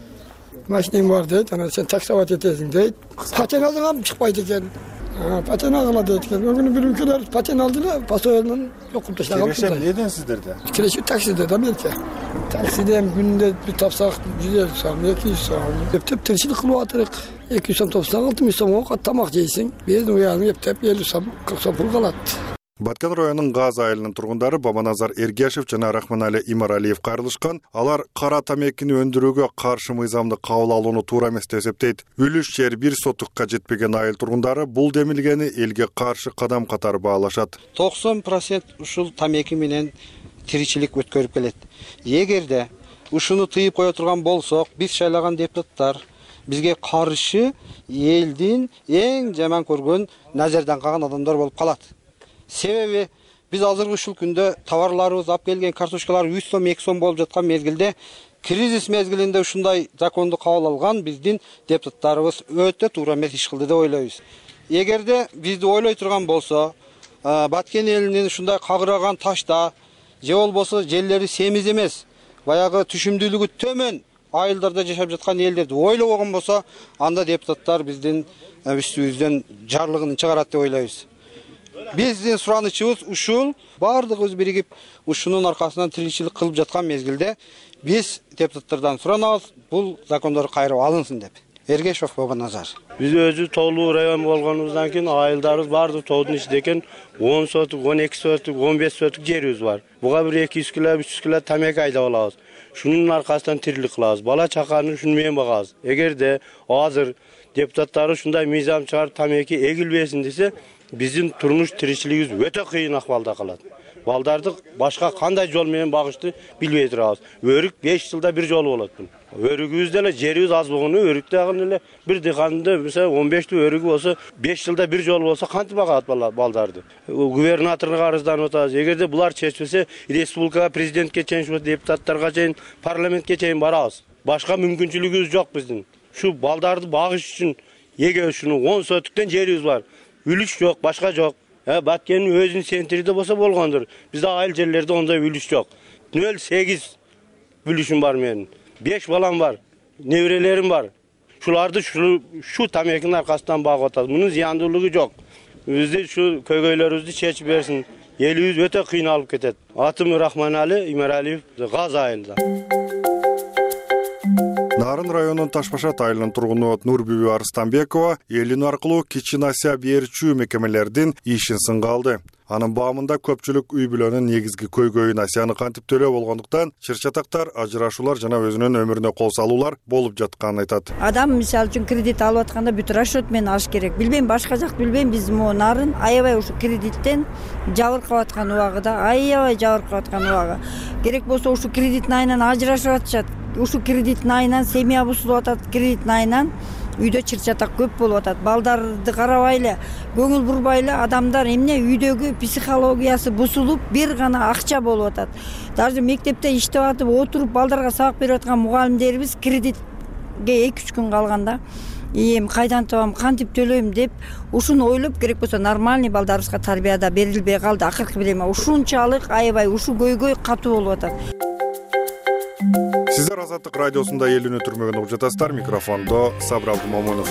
машинең бар дейт, анан сен таксовать этесиң дейт. Патент алдыңам чыкпайт экен. Патент алгыла дейт экен. Бүгүн бир өлкөлөр патент алды эле, пособияны жокуп таштаган. Киреше неден сиздерде? Киреше таксиде да менче. Таксиде күндө бир тапсак жүз элүү сом, эки жүз сом. Эптеп тиричилик кылып атырык. эки жүз сом топсаң, алты миң сомго тамак жейсиң. Биз уяны эптеп элүү сом, кырк сом пул калат. Баткен районунун Газ айылынын тургундары Бабаназар Эргешев жана Рахманали Имаралиев кайрылышкан. Алар кара тамекини өндүрүүгө каршы мыйзамды кабыл алууну туура эмес деп эсептейт. Үлүш жер бир сотукка жетпеген айыл тургундары бул демилгени элге каршы кадам катары баалашат. токсон процент ушул тамеки менен тиричилик өткөрүп келет. Эгерде ушуну тыйып кое турган болсок, биз шайлаган депутаттар бизге каршы элдин эң жаман көргөн, назардан калган адамдар болуп калат. Себеби биз азыркы ушул күндө товарларыбыз алып келген картошкалар үч сом, эки сом болуп жаткан мезгилде, кризис мезгилинде ушундай законду кабыл алган биздин депутаттарыбыз өтө туура эмес иш кылды деп ойлойбуз. Эгерде бизди ойлой турган болсо, Баткен элинин ушундай кагыраган ташта же болбосо жерлери семиз эмес, баягы түшүмдүүлүгү төмөн айылдарда жашап жаткан элдерди ойлобогон болсо, анда депутаттар биздин үстүбүздөн жарлыгын чыгарат деп ойлойбуз. Биздин суранычыбыз ушул, бардыгыбыз биригип ушунун аркасынан тиричилик кылып жаткан мезгилде биз депутаттардан суранабыз, бул закондор кайрып алынсын деп. Эргешев Бабаназар. Биз өзү тоолуу район болгонубуздан кийин айылдарыбыз бардыгы тоодун ичинде экен, он сотук, он эки сотук, он беш сотук жерибиз бар. Буга бир эки жүз кило, үч жүз кило тамеки айдап алабыз. Шунун аркасынан тирилик кылабыз. Бала чаканы шуну менен багабыз. Эгерде азыр депутаттар ушундай мыйзам чыгарып тамеки эгилбесин десе, биздин турмуш тиричилигибиз өтө кыйын акыбалда калат. Балдарды башка кандай жол менен багышты билбей турабыз. Өрүк беш жылда бир жолу болот бул. Өрүгүбүз деле жерибиз аз болгону, өрүк дагы эле бир дыйканды, мисалы он бештүү өрүгү болсо, беш жылда бир жол болсо кантип багат балдарды? Губернаторго арызданып атабыз. Эгерде булар чечпесе, республикага, президентке чейин, депутаттарга чейин, парламентке чейин барабыз. Башка мүмкүнчүлүгүбүз жок биздин. Шу балдарды багыш үчүн эге ушуну он сотуктан жерибиз бар. Үлүш жок, башка жок. Баткендин өзүнүн центринде болсо болгондур. Бизде айыл жерлерде ондай үлүш жок. нөл сегиз үлүшүм бар менин. беш балам бар, неберелерим бар. Шуларды шу, шу тамекинин аркасынан багып атат. Мунун зыяндуулугу жок. Бизди шу көйгөйлөрүбүздү чечип берсин. Элибиз өтө кыйналып кетет. Атым Рахманали Имаралиев, Газ айылда. Нарын районунун Ташбашат айылынын тургуну Нурбүбү Арыстанбекова эл үнү аркылуу кичи насыя берүүчү мекемелердин ишин сынга алды. Анын баамында көпчүлүк үй бүлөнүн негизги көйгөйү насыяны кантип төлөө болгондуктан чыр-чатактар, ажырашуулар жана өзүнүн өмүрүнө кол салуулар болуп жатканын айтат. Адам мисалы үчүн кредит алып атканда бүт расчет менен алыш керек. Билбейм, башка жакты билбейм, биз могу Нарын аябай ушу кредиттен жабыркап аткан убагыда, аябай жабыркап аткан убагы. Керек болсо ушу кредиттин айынан ажырашып атышат. Ушу кредиттин айынан семья бузулуп атат, кредиттин айынан үйдө чыр-чатак көп болуп атат. Балдарды карабайлы, көңүл бурбайлы адамдар эмне үйдөгү психологиясы бузулуп, бир гана акча болуп атат. Даже мектепте иштеп атып, отуруп балдарга сабак берип аткан мугалимдерибиз кредитке эки үч күн калганда эми кайдан табам, кантип төлөйм деп ушуну ойлоп, керек болсо нормальный балдарыбызга тарбияда берилбей калды. Акыркы билем ушунчалык аябай ушу көйгөй катуу болуп атат. Сиздер Азаттык радиосунда элүүнү түрмөгөн угуп жатасыздар. Микрофондо Сабыр Абдымомунов.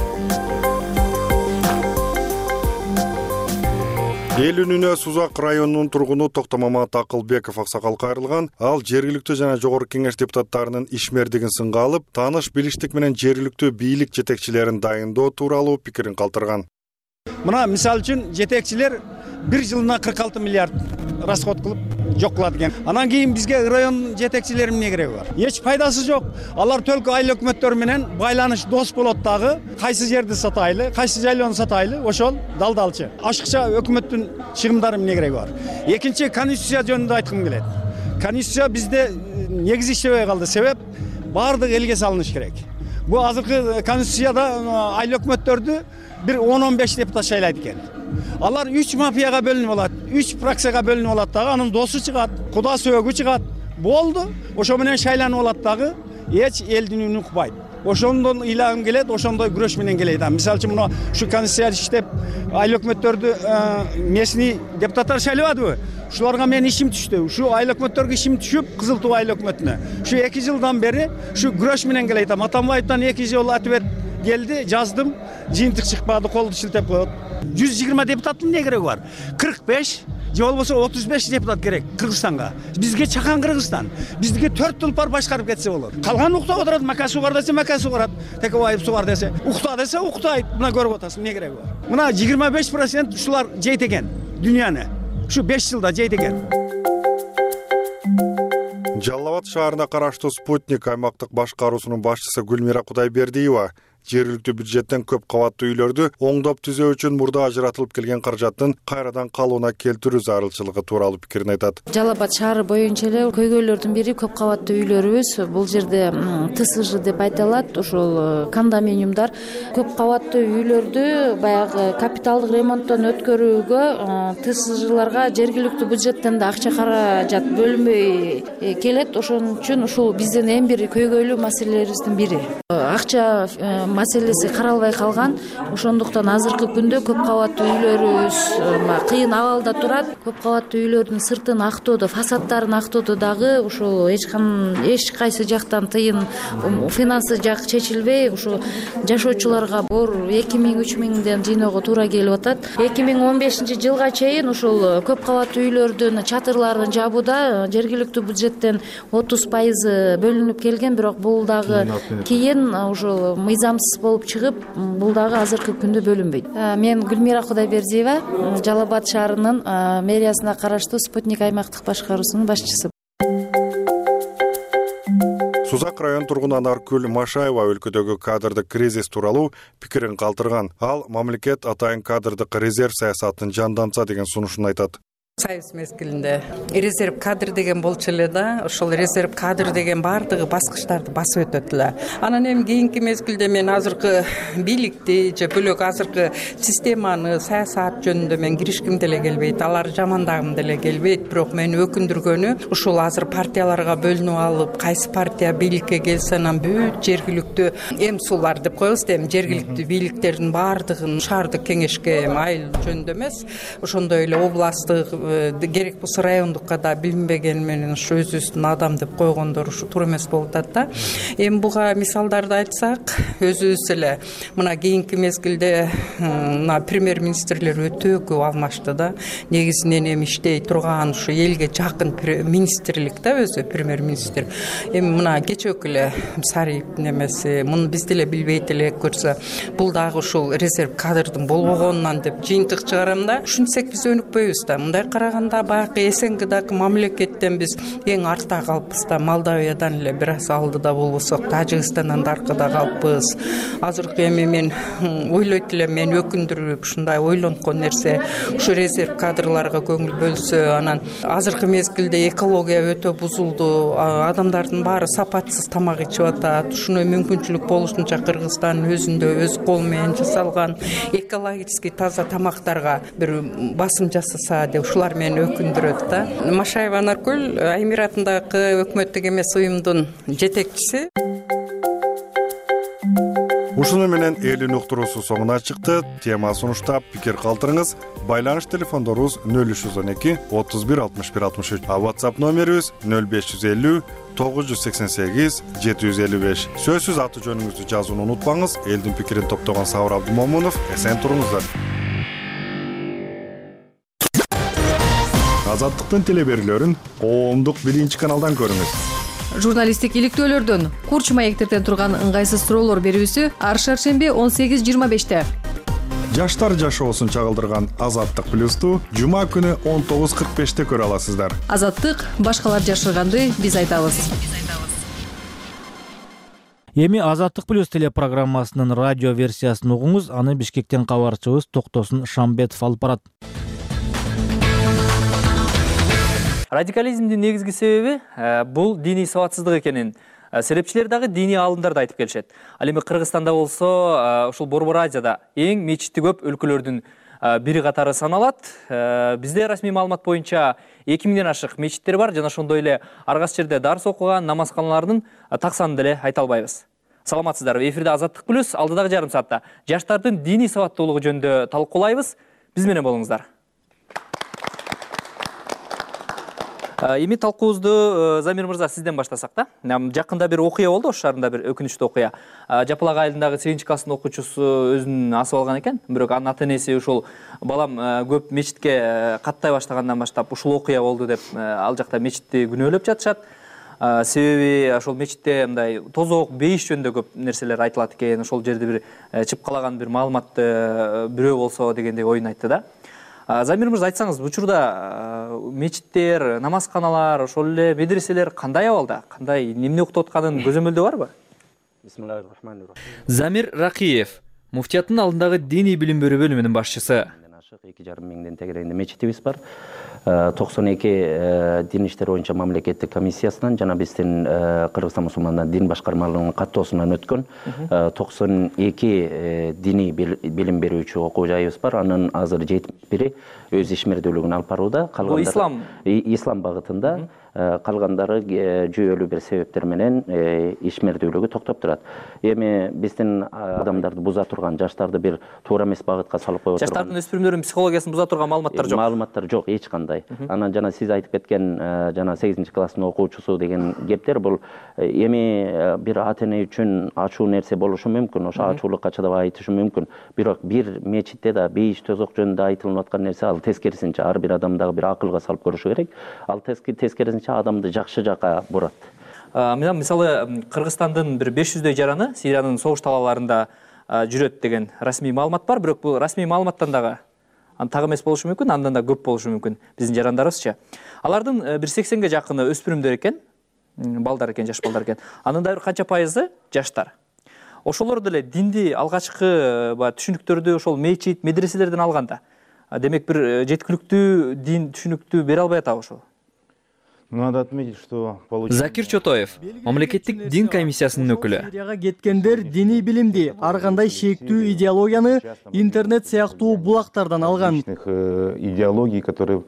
Эл үнүнө Сузак районунун тургуну Токтомамат Акылбеков аксакал кайрылган. Ал жергиликтүү жана жогорку кеңеш депутаттарынын ишмердигин сынга алып, тааныш билиштик менен жергиликтүү бийлик жетекчилерин дайындоо тууралуу пикирин калтырган. Мына мисалы үчүн жетекчилер бир жылына кырк алты миллиард расход кылып жок кылат экен. Анан кийин бизге район жетекчилеринин эмне кереги бар? Эч пайдасы жок. Алар төлкү айыл өкмөттөр менен байланыш дос болот дагы. Кайсы жерди сатайлы, кайсы жайлоону сатайлы, ошол далдалчы. Ашыкча өкмөттүн чыгымдары эмне кереги бар? Экинчи, конституция жөнүндө айткым келет. Конституция бизде негизи иштебей калды. Себеп баардык элге салыныш керек. Бу азыркы конституцияда айыл өкмөттөрдү бир он он беш депутат шайлайт экен. Алар үч мафияга бөлүнүп алат, үч фракцияга бөлүнүп алат дагы, анын досу чыгат, кудасы өгү чыгат. Болду. Ошо менен шайланып алат дагы, эч элдин үнүн укпайт. Ошондон ыйлагым келет, ошондой күрөш менен келет. Мисалы үчүн мына ушу конституция иштеп, айыл өкмөттөрдү местный депутаттар шайлабадыбы? Ушуларга мен ишим түштү. Ушу айыл өкмөттөргө ишим түшүп, Кызыл Туу айыл өкмөтүнө. Ушу эки жылдан бери ушу күрөш менен келет. Атамбаевден эки жолу ответ келди, жаздым, жыйынтык чыкпады, колду шилтеп коет. жүз жыйырма депутаттын эмне кереги бар? кырк беш же болбосо отуз беш депутат керек Кыргызстанга. Бизге чакан Кыргызстан. Бизге төрт тулпар башкарып кетсе болот. Калган уктап отурат, мака сугар десе мака сугарат, Текебаев сугар десе, укта десе уктайт. Мына көрүп атасың, эмне кереги бар? Мына жыйырма беш процент ушулар жейт экен дүйнөнү. Ушу беш жылда жейт экен. Жалал Абад шаарына караштуу Спутник аймактык башкаруусунун башчысы Гүлмира Кудайбердиева жергиликтүү бюджеттен көп кабаттуу үйлөрдү оңдоп түзөө үчүн мурда ажыратылып келген каражаттын кайрадан калууна келтирүү зарылчылыгы тууралуу пикирин айтат. Жалал Абад шаары боюнча эле көйгөйлөрдүн бири көп кабаттуу үйлөрүбүз. Бул жерде ТСЖ деп айтылат, ошол кондоминиумдар. Көп кабаттуу үйлөрдү баягы капиталдык ремонттон өткөрүүгө ТСЖларга жергиликтүү бюджеттен да акча каражат бөлүнбөй келет. Ошон үчүн ушул биздин эң бир көйгөйлүү маселелерибиздин бири. Акча маселеси каралбай калган. Ошондуктан азыркы күндө көп кабаттуу үйлөрүбүз кыйын абалда турат. Көп кабаттуу үйлөрдүн сыртын актоодо, фасадтарын актоодо дагы ушул эч эч кайсы жактан тыйын финансы жак чечилбей, ушу жашоочуларга бор эки миң үч миңден жыйноого туура келип атат. эки миң он бешинчи жылга чейин ушул көп кабаттуу үйлөрдүн чатырларын жабууда жергиликтүү бюджеттен отуз пайызы бөлүнүп келген, бирок бул дагы кийин ушул мыйзамсыз болуп чыгып, бул дагы азыркы күндө бөлүнбөйт. Мен Гүлмира Кудайбердиева, Жалал Абад шаарынын мэриясына караштуу Спутник аймактык башкаруусунун башчысы. Сузак район тургуну Анаркүл Машаева өлкөдөгү кадрдык кризис тууралуу пикирин калтырган. Ал мамлекет атайын кадрдык резерв саясатын жандантса деген сунушун айтат. Союз мезгилинде резерв кадр деген болчу эле да, ошол резерв кадр деген баардыгы баскычтарды басып өтөт эле. Анан эми кийинки мезгилде мен азыркы бийликти же бөлөк азыркы системаны, саясат жөнүндө мен киришким деле келбейт, аларды жамандагым деле келбейт, бирок мени өкүндүргөнү ушул азыр партияларга бөлүнүп алып, кайсы партия бийликке келсе анан бүт жергиликтүү эм сулар деп коебуз да, эми жергиликтүү бийликтердин баардыгын шаардык кеңешке айыл жөнүндө эмес, ошондой эле областтык керек болсо райондукка да билинбеген менен ушу өзүбүздүн адам деп койгондор ушу туура эмес болуп атат да. Эми буга мисалдарды айтсак, өзүбүз эле мына кийинки мезгилде мына премьер-министрлер өтө көп алмашты да. Негизинен эми иштей турган ушу элге жакын министрлик да өзү премьер-министр. Эми мына кечээкү эле Сариевдин эмеси, муну биз деле билбейт элек көрсө, бул дагы ушул резерв кадрдын болбогонунан деп жыйынтык чыгарам да. Ушинтсек биз өнүкпөйбүз да. Мындай караганда баягы СНГдагы мамлекеттен биз эң артта калыппыз да. Молдовиядан эле бир аз алдыда болбосок, Тажикстандан да аркада калыппыз. Азыркы эми мен ойлойт элем, мен өкүндүрүп ушундай ойлонкон нерсе ушу резерв кадрларга көңүл бөлсө, анан азыркы мезгилде экология өтө бузулду, адамдардын баары сапатсыз тамак ичип атат. Ушуну мүмкүнчүлүк болушунча Кыргызстан өзүндө өз кол менен жасалган экологически таза тамактарга бир басым жасаса деп ушулар мени өкүндүрөт да. Машаева Анаркүл Аймир атындагы өкмөттүк эмес уюмдун жетекчиси. Ушуну менен элүү уктуруусу соңуна чыкты. Тема сунуштап пикир калтырыңыз. Байланыш телефондорубуз нөл үч жүз он эки отуз бир алтымыш бир алтымыш үч. WhatsApp номерибиз нөл беш жүз элүү тогуз жүз сексен сегиз жети жүз элүү беш. Сөзсүз аты жөнүңүздү жазууну унутпаңыз. Элдин пикирин топтогон Сабыр Абдымомунов. Эсен туруңуздар. Азаттыктын телеберүүлөрүн коомдук биринчи каналдан көрүңүз. Журналисттик иликтөөлөрдөн, курч маектерден турган ыңгайсыз суроолор берүүсү ар шаршемби он сегиз жыйырма беште. Жаштар жашоосун чагылдырган Азаттык плюсту жума күнү он тогуз кырк беште көрө аласыздар. Азаттык башкалар жашырганды биз айтабыз. Эми Азаттык плюс телепрограммасынын радио версиясын угуңуз. Аны Бишкектен кабарчыбыз Токтосун Шамбетов алып барат. Радикализмдин негизги себеби бул диний сабатсыздык экенин серепчилер дагы диний аалымдар да айтып келишет. Ал эми Кыргызстанда болсо, ушул Борбор Азияда эң мечити көп өлкөлөрдүн бири катары саналат. Бизде расмий маалымат боюнча эки миңден ашык мечиттер бар, жана ошондой эле ар кайсы жерде дарс окуган намазканалардын так санын деле айта албайбыз. Саламатсыздарбы? Эфирде Азаттык плюс алдыдагы жарым саатта жаштардын диний сабаттуулугу жөнүндө талкуулайбыз. Биз менен болуңуздар. Эми талкуубузду Замир мырза сизден баштасак да. Жакында бир окуя болду, ош шаарында бир өкүнүчтүү окуя. Жапалак айылындагы сегизинчи класстын окуучусу өзүн асып алган экен. Бирок анын ата энеси ушул балам көп мечитке каттай баштагандан баштап ушул окуя болду деп ал жакта мечитти күнөөлөп жатышат. Себеби ошол мечитте мындай тозок, бейиш жөнүндө көп нерселер айтылат экен. Ошол жерде бир чыпкалаган бир маалыматты бирөө болсо дегендей оюн айтты да. Замир мырза, айтсаңыз, бул учурда мечиттер, намазканалар, ошол эле медреселер кандай абалда? Кандай, эмне окутуп атканын көзөмөлдөө барбы? Замир Ракиев, муфтияттын алдындагы диний билим берүү бөлүмүнүн башчысы. эки жарым миңден тегерегинде мечитибиз бар. токсон эки дин иштери боюнча мамлекеттик комиссиясынан жана биздин Кыргызстан мусулмандар дин башкармалыгынын каттоосунан өткөн токсон эки диний билим берүүчү окуу жайыбыз бар. Анын азыр жетимиш бири өз ишмердүүлүгүн алып барууда. Бул ислам ислам багытында, калгандары жүйөлүү бир себептер менен ишмердүүлүгү токтоп турат. Эми биздин адамдарды буза турган, жаштарды бир туура эмес багытка салып коюп турган. Жаштардын өспүрүмдөрдүн психологиясын буза турган маалыматтар жок. Маалыматтар жок, эч кандай. Анан жана сиз айтып кеткен жана сегизинчи класстын окуучусу деген кептер бул эми бир ата эне үчүн ачуу нерсе болушу мүмкүн. Ошо ачуулукка чыдабай айтышы мүмкүн. Бирок бир мечитте да бейиш тозок жөнүндө айтылып аткан нерсе ал тескерисинче ар бир адамдагы бир акылга салып көрүшү керек. Ал тескерисинче адамды жакшы жакка бурат. Мына мисалы Кыргызстандын бир беш жүздөй жараны Сириянын согуш талааларында жүрөт деген расмий маалымат бар. Бирок бул расмий маалыматтан дагы так эмес болушу мүмкүн, андан да көп болушу мүмкүн. Биздин жарандарыбызчы. Алардын бир сексенге жакыны өспүрүмдөр экен, балдар экен, жаш балдар экен. Анын да бир канча пайызы жаштар. Ошолор деле динди алгачкы түшүнүктөрдү ошол мечит, медреселерден алганда, демек бир жеткиликтүү дин түшүнүктү бере албай атабы ошол. Надо отметить, что Закир Чотоев, мамлекеттик дин комиссиясынын өкүлү. Сирияга кеткендер диний билимди, ар кандай шектүү идеологияны интернет сыяктуу булактардан алган. Идеологии, которые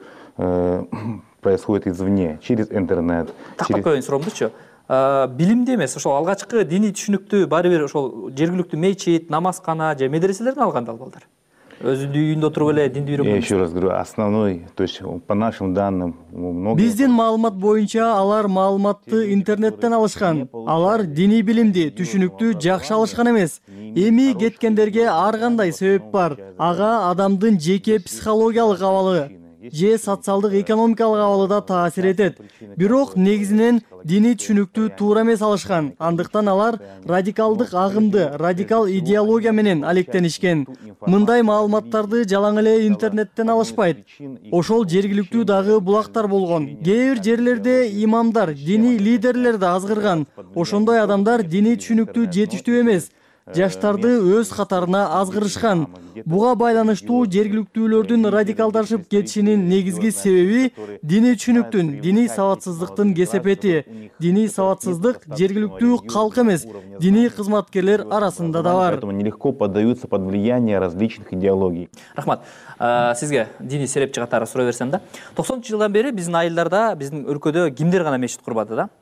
происходят извне, через интернет. Тактап коеюн суроомдучу. Билимди эмес, ошол алгачкы диний түшүнүктү баары бир ошол жергиликтүү мечит, намазкана же медреселерден алганда албалдар. Өзүнүн үйүндө отуруп эле динди үйрөнгөн. Я еще раз говорю, основной, то есть по нашим данным, много. Биздин маалымат боюнча алар маалыматты интернеттен алышкан. Алар диний билимди түшүнүктү жакшы алышкан эмес. Эми кеткендерге ар кандай себеп бар. Ага адамдын жеке психологиялык абалы же социалдык экономикалык абалы да таасир этет. Бирок негизинен диний түшүнүктү туура эмес алышкан. Андыктан алар радикалдык агымды, радикал идеология менен алектенишкен. Мындай маалыматтарды жалаң эле интернеттен алышпайт. Ошол жергиликтүү дагы булактар болгон. Кээ бир жерлерде имамдар, диний лидерлер да азгырган. Ошондой адамдар диний түшүнүктү жетиштүү эмес, жаштарды өз катарына азгырышкан. Буга байланыштуу жергиликтүүлөрдүн радикалдашып кетишинин негизги себеби диний түшүнүктүн, диний сабатсыздыктын кесепети. Диний сабатсыздык жергиликтүү калк эмес, диний кызматкерлер арасында да бар. Поэтому нелегко поддаются под влияние различных идеологий. Рахмат. Сизге диний серепчи катары сурай берсем да. токсонунчу жылдан бери биздин айылдарда, биздин өлкөдө кимдер гана мечит курбады да?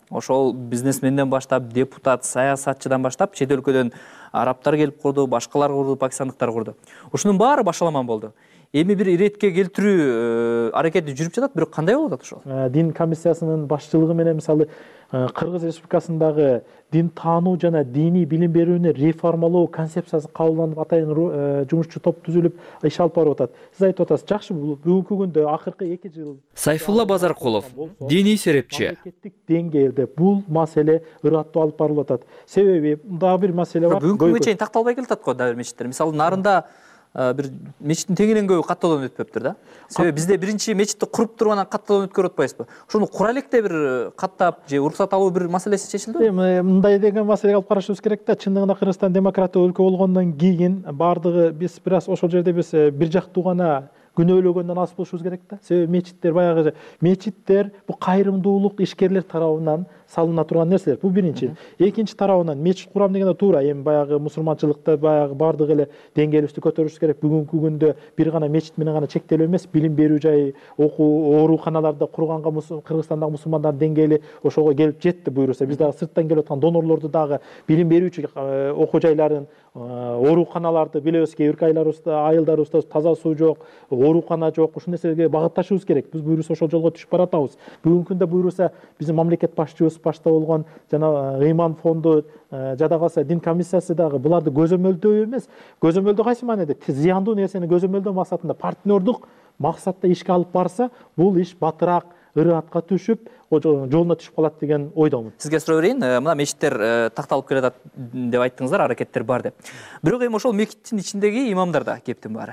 ошол бизнесменден баштап, депутат, саясатчыдан баштап чет өлкөдөн арабтар келип курду, башкалар курду, пакистандыктар курду. Ушунун баары башаламан болду. Эми бир иретке келтирүү аракети жүрүп жатат, бирок кандай болуп атат ошол? Дин комиссиясынын башчылыгы менен мисалы Кыргыз Республикасындагы дин таануу жана диний билим берүүнү реформалоо концепциясы кабылданып, атайын жумушчу топ түзүлүп иш алып барып атат. Сиз айтып атасыз, жакшы, бүгүнкү күндө акыркы эки жыл Сайфулла Базаркулов, диний серепчи. Мамлекеттик деңгээлде бул маселе ыраттуу алып барылып атат. Себеби дагы бир маселе бар. Бүгүнкү күнгө чейин такталбай келатат го дагы бир мечиттер. Мисалы Нарында бир мечиттин тегинен көбү каттоодон өтпөптүр да. Себеби бизде биринчи мечитти куруп туруп анан каттоодон өткөрүп атпайбызбы? Ошону кура электе бир каттап же уруксат алуу бир маселеси чечилдиби? Эми мындай деген маселеге алып карашыбыз керек да. Чындыгында Кыргызстан демократия өлкө болгондон кийин баардыгы биз бир аз ошол жерде биз бир жактуу гана күнөөлөгөндөн аз болушубуз керек да. Себеби мечиттер баягы мечиттер бул кайрымдуулук ишкерлер тарабынан салына турган нерселер. Бул биринчи. Экинчи тарабынан мечит курам дегенде туура. Эми баягы мусулманчылыкта баягы бардык эле деңгээлибизди көтөрүшүбүз керек. Бүгүнкү күндө бир гана мечит менен гана чектелүү эмес, билим берүү жайы, окуу, ооруканаларды курганга Кыргызстандагы мусулмандардын деңгээли ошого келип жетти буюрса. Биз дагы сырттан келип аткан донорлорду дагы билим берүүчү окуу жайларын, ооруканаларды билебиз, кээ бир айылдарыбызда, айылдарыбызда таза суу жок, оорукана жок. Ушул нерселерге багытташыбыз керек. Биз буюрса ошол жолго түшүп баратабыз. Бүгүнкү күндө буюрса биздин мамлекет башчыбыз башта болгон жана ыйман фонду, жада калса дин комиссиясы дагы буларды көзөмөлдөө эмес. Көзөмөлдөө кайсы маанеде? Зыяндуу нерсени көзөмөлдөө максатында партнердук максатта ишке алып барса, бул иш батыраак ырыатка түшүп, жолуна түшүп калат деген ойдомун. Сизге суроо берейин, мына мечиттер такталып келатат деп айттыңыздар, аракеттер бар деп. Бирок эми ошол мечиттин ичиндеги имамдарда кептин баары.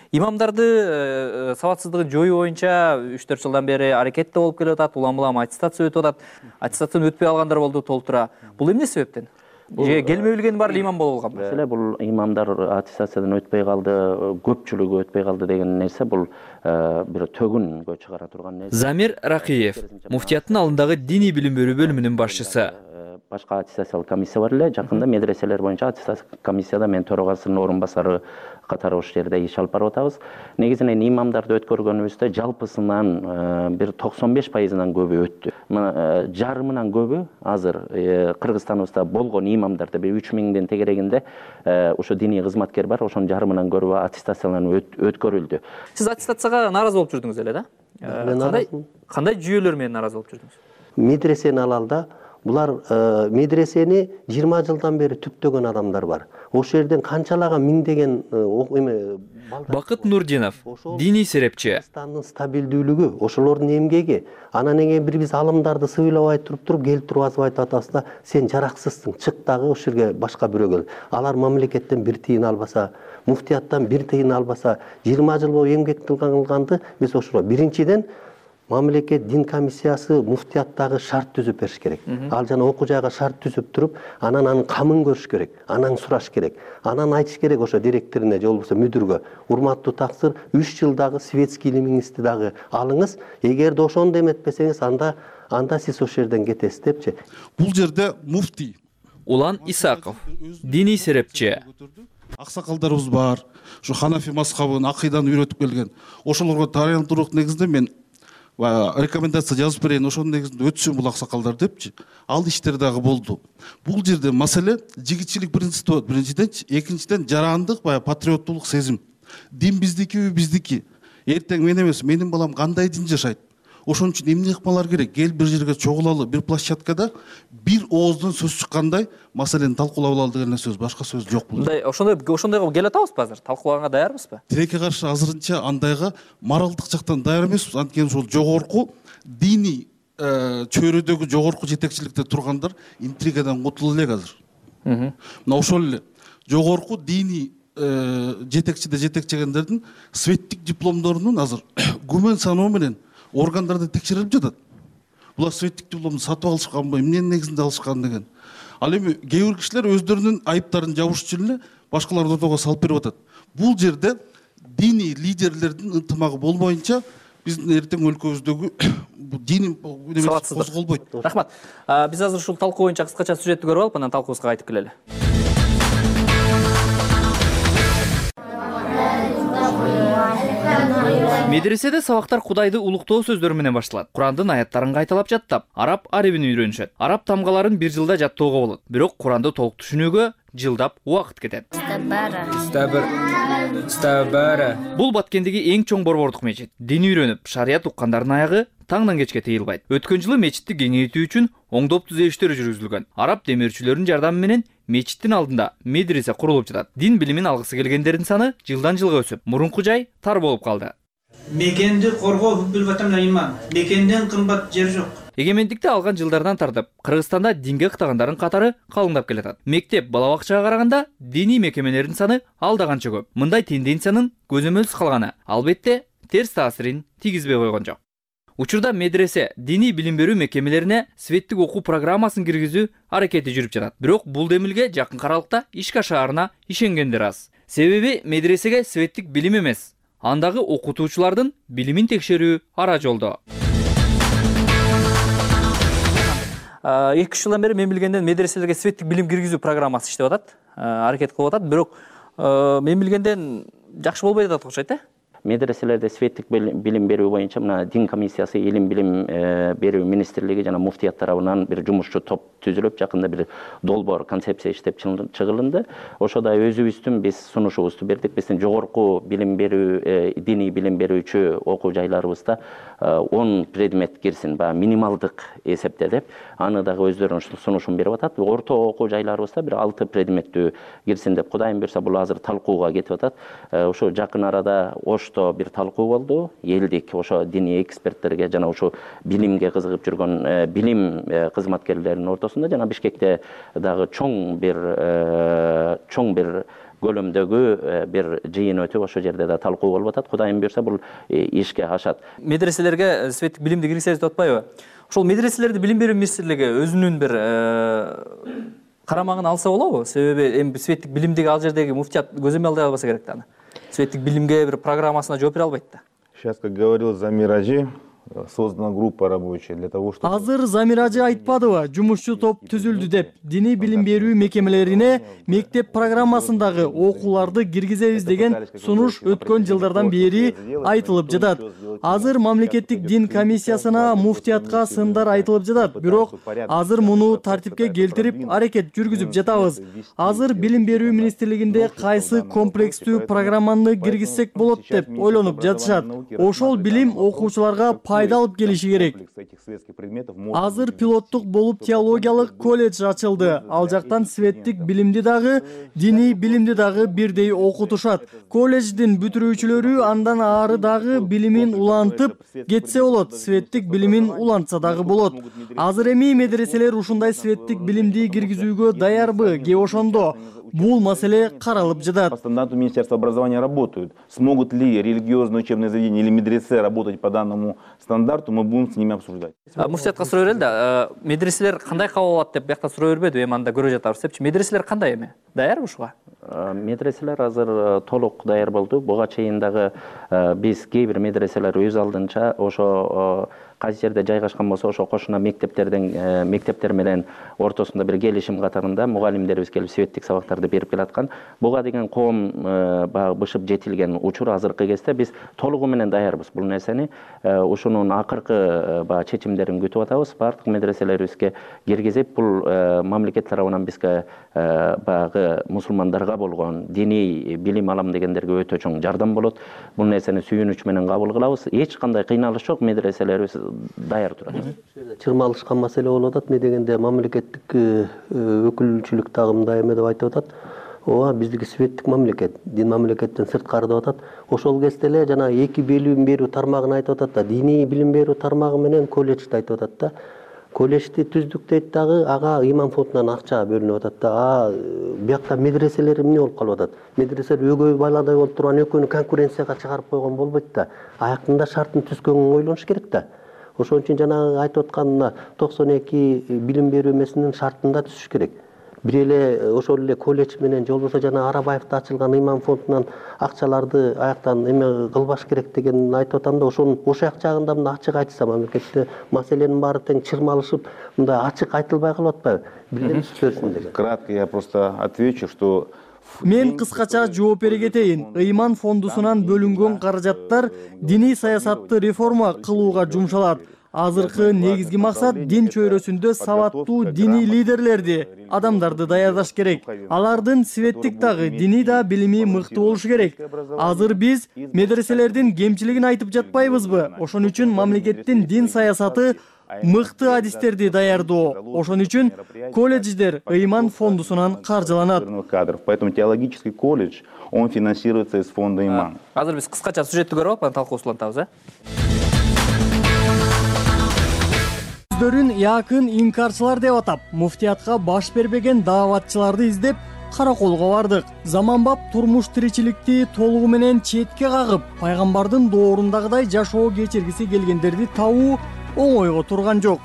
Имамдарды сабатсыздыгын жоюу боюнча үч төрт жылдан бери аракетте болуп келип атат, улам-улам аттестация өтүп атат. Аттестацияны өтпөй алгандар болду толтура. Бул эмне себептен? Же келмей билген бар эле имам болуп алганбы? Маселе бул имамдар аттестациядан өтпөй калды, көпчүлүгү өтпөй калды деген нерсе бул бир төгүнгө чыгара турган нерсе. Замир Ракиев, муфтияттын алдындагы диний билим берүү бөлүмүнүн башчысы. Башка аттестациялык комиссия бар эле, жакында медреселер боюнча аттестациялык комиссияда мен төрагасынын орун басары катары ошол жерде иш алып барып атабыз. Негизинен имамдарды өткөргөнүбүздө жалпысынан бир токсон беш пайызынан көбү өттү. Жарымынан көбү азыр Кыргызстаныбызда болгон имамдарды бир үч миңден тегерегинде ошо диний кызматкер бар, ошонун жарымынан көбү аттестацияланып өткөрүлдү. Сиз аттестацияга нааразы болуп жүрдүңүз эле да? Кандай кандай жүйөлөр менен нааразы болуп жүрдүңүз? Медресени алалда булар медресени жыйырма жылдан бери түптөгөн адамдар бар. Ошол жерден канчалаган миңдеген эме Бакыт Нурдинов, диний серепчи. Кыргызстандын стабилдүүлүгү, ошолордун эмгеги. Анан эми бир биз алымдарды сыйлабай туруп туруп келип туруп азып айтып атабыз да, сен жараксызсың, чык дагы ошол жерге башка бирөө кел. Алар мамлекеттен бир тыйын албаса, муфтияттан бир тыйын албаса, жыйырма жыл бою эмгек кылганды биз ошого биринчиден мамлекет дин комиссиясы муфтияттагы шарт түзүп бериш керек. Ал жана окуу жайга шарт түзүп туруп, анан анын камын көрүш керек, анан сураш керек. Анан айтыш керек ошо директоруна же болбосо мүдүргө, урматтуу таксыр, үч жылдагы светский илимиңизди дагы алыңыз. Эгерде ошону эметпесеңиз, анда анда сиз ошол жерден кетесиз депчи. Бул жерде муфтий Улан Исаков, диний серепчи. Аксакалдарыбыз бар, ушу Ханафи мазхабын, акыйданы үйрөтүп келген. Ошолорго таянтылык негизинде мен рекомендация жазып берейин, ошонун негизинде өтсүн бул аксакалдар депчи. Ал иштер дагы болду. Бул жерде маселе жигитчилик принципи болот биринчиден, экинчиден жарандык, баягы патриоттулук сезим. Дин биздикиби, биздики. Эртең мен эмес, менин балам кандай дин жашайт? Ошон үчүн эмне кылмалар керек? Кел бир жерге чогулалы, бир площадкада бир ооздон сөз чыккандай маселени талкуулап алалы деген сөз, башка сөз жок бул. Мындай ошондой ошондойго келе атабызбы азыр? Талкуулаганга даярбызбы? Тилекке каршы азырынча андайга моралдык жактан даяр эмеспиз. Анткени ошол жогорку диний чөйрөдөгү жогорку жетекчиликте тургандар интригадан кутулу элек азыр. Мына ошол эле жогорку диний жетекчиде жетекчегендердин светтик дипломдорунун азыр күмөн саноо менен органдарда текшерилип жатат. Булар светтик дипломду сатып алышканбы, эмненин негизинде алышкан деген. Ал эми кээ бир кишилер өздөрүнүн айыптарын жабыш үчүн эле башкаларды ортого салып берип атат. Бул жерде диний лидерлердин ынтымагы болбоюнча биздин эртең өлкөбүздөгү диний козголбойт. Рахмат. Биз азыр ушул талкуу боюнча кыскача сюжетти көрүп алып, анан талкуубузга кайтып келели. Медреседе сабактар Кудайды улуктоо сөздөрү менен башталат. Курандын аяттарын кайталап жаттап, араб арабин үйрөнүшөт. Араб тамгаларын бир жылда жаттоого болот. Бирок Куранды толук түшүнүүгө жылдап убакыт кетет. Стабир. Стабара. Бул Баткендеги эң чоң борбордук мечит. Дин үйрөнүп, шарият уккандардын аягы таңдан кечке тыйылбайт. Өткөн жылы мечитти кеңейтүү үчүн оңдоп түзөштөр жүргүзүлгөн. Араб демирчүлөрүнүн жардамы менен мечиттин алдында медресе курулуп жатат. Дин билимин алгысы келгендердин саны жылдан жылга өсүп, мурунку жай тар болуп калды. Мекенди коргоо бүткүл ватанга иман. Мекенден кымбат жер жок. Эгемендикти алган жылдардан тартып, Кыргызстанда динге ыктагандардын катары калыңдап келатат. Мектеп, бала бакчага караганда диний мекемелердин саны алда канча көп. Мындай тенденциянын көзөмөлсүз калганы албетте терс таасирин тийгизбей койгон жок. Учурда медресе диний билим берүү мекемелерине светтик окуу программасын киргизүү аракети жүрүп жатат. Бирок бул демилге жакын аралыкта ишке ашаарына ишенгендер аз. Себеби медресеге светтик билим эмес, андагы окутуучулардын билимин текшерүү ара жолдо. эки үч жылдан бери мен билгенден медреселерге светтик билим киргизүү программасы иштеп атат, аракет кылып атат. Бирок мен билгенден жакшы болбой жатат окшойт, э? Медреселерде светтик билим берүү боюнча мына дин комиссиясы, илим билим берүү министрлиги жана муфтият тарабынан бир жумушчу топ түзүлүп, жакында бир долбоор концепция иштеп чыгылынды. Ошода өзүбүздүн биз сунушубузду бердик. Биздин жогорку билим берүү, диний билим берүүчү окуу жайларыбызда он предмет кирсин, баягы минималдык эсепте деп, аны дагы өздөрүнүн сунушун берип атат. Орто окуу жайларыбызда бир алты предметтүү кирсин деп, Кудайым буйрса бул азыр талкууга кетип атат. Ошо жакын арада Ошто бир талкуу болду. Элдик ошо диний эксперттерге жана ошо билимге кызыгып жүргөн билим кызматкерлеринин ортосунда жана Бишкекте дагы чоң бир чоң бир көлөмдөгү бир жыйын өтүп, ошо жерде да талкуу болуп атат. Кудайым буйрса бул ишке ашат. Медреселерге светтик билимди киргизебиз деп атпайбы? Ошол медреселерди билим берүү министрлиги өзүнүн бир карамагын алса болобу? Себеби эми светтик билимдеги ал жердеги муфтият көзөмөл албай албаса керек да аны. Светтик билимге бир программасына жооп бере албайт да. Сейчас, как говорил Замир Ажи, создана группа рабочая для того, чтобы... Азыр Замир Ажи айтпадыбы, жумушчу топ түзүлдү деп. Диний билим берүү мекемелерине мектеп программасындагы окууларды киргизебиз деген сунуш өткөн жылдардан бери айтылып жатат. Азыр мамлекеттик дин комиссиясына, муфтиятка сындар айтылып жатат. Бирок азыр муну тартипке келтирип аракет жүргүзүп жатабыз. Азыр билим берүү министрлигинде кайсы комплекстүү программаны киргизсек болот деп ойлонуп жатышат. Ошол билим окуучуларга пайда алып келиши керек. Азыр пилоттук болуп теологиялык колледж ачылды. Ал жактан светтик билимди дагы, диний билимди дагы бирдей окутушат. Колледждин бүтүрүүчүлөрү андан ары дагы билимин улантып кетсе болот, светтик билимин улантса дагы болот. Азыр эми медреселер ушундай светтик билимди киргизүүгө даярбы, же ошондо? Бул маселе каралып жатат. По стандарту Министерства образования работают. Смогут ли религиозные учебные заведения или медресе работать по данному стандарту, мы будем с ними обсуждать. Муфтиятка суроо берели да, медреселер кандай кабыл алат деп биякта суроо бербеди, эми анда көрө жатабыз депчи. Медреселер кандай эми? Даярбы ушуга? Медреселер азыр толук даяр болду. Буга чейин дагы биз кээ бир медреселер өз алдынча ошо кайсы жерде жайгашкан болсо ошо кошуна мектептерден мектептер менен ортосунда бир келишим катарында мугалимдерибиз келип светтик сабактарды берип келаткан. Буга деген коом баягы бышып жетилген учур азыркы кезде биз толугу менен даярбыз бул нерсени. Ушунун акыркы баягы чечимдерин күтүп атабыз. Бардык медреселерибизге киргизип, бул мамлекет тарабынан бизге баягы мусулмандарга болгон диний билим алам дегендерге өтө чоң жардам болот. Бул нерсени сүйүнүч менен кабыл кылабыз. Эч кандай кыйналыш жок, медреселерибиз даяр турат. Чырмалышкан маселе болуп атат. Эмне дегенде мамлекеттик өкүлчүлүк дагы мындай эме деп айтып атат. Ооба, биздики светтик мамлекет, дин мамлекеттен сырткары деп атат. Ошол кезде эле жана эки билим берүү тармагын айтып атат да, диний билим берүү тармагы менен колледжди айтып атат да. Колледжди түздүк дейт дагы, ага имам фондунан акча бөлүнүп атат да. А биякта медреселер эмне болуп калып атат? Медреселер өгөй баладай болуп турган экөөнү конкуренцияга чыгарып койгон болбойт да. Аяктында шартын түзгөнгө ойлонуш керек да. Ошон үчүн жана айтып аткан токсон эки билим берүү эмесинин шартында түзүш керек. Бир эле ошол эле колледж менен же болбосо жана Арабаевда ачылган имам фондунан акчаларды аяктан эме кылбаш керек деген айтып атам да, ошонун ошол жак жагында мындай ачык айтса мамлекетте маселенин баары тең чырмалышып мындай ачык айтылбай калып атпайбы? Билем берсин деген. Кратко я просто отвечу, что Мен кыскача жооп бере кетейин. Ыйман фондусунан бөлүнгөн каражаттар диний саясатты реформа кылууга жумшалат. Азыркы негизги максат дин чөйрөсүндө сабаттуу диний лидерлерди, адамдарды даярдаш керек. Алардын светтик дагы, дини да билими мыкты болушу керек. Азыр биз медреселердин кемчилигин айтып жатпайбызбы? Ошон үчүн мамлекеттин дин саясаты мыкты адистерди даярдоо. Ошон үчүн колледждер Ыйман фондусунан каржыланат. Поэтому теологический колледж, он финансируется из фонда Иман. Азыр биз кыскача сюжетти көрүп алып, талкуу улантабыз, э? Өздөрүн якын инкарчылар деп атап, муфтиятка баш бербеген дааватчыларды издеп караколго бардык. Заманбап турмуш тиричиликти толугу менен четке кагып, пайгамбардын доорундагыдай жашоо кечиргиси келгендерди табуу оңойго турган жок.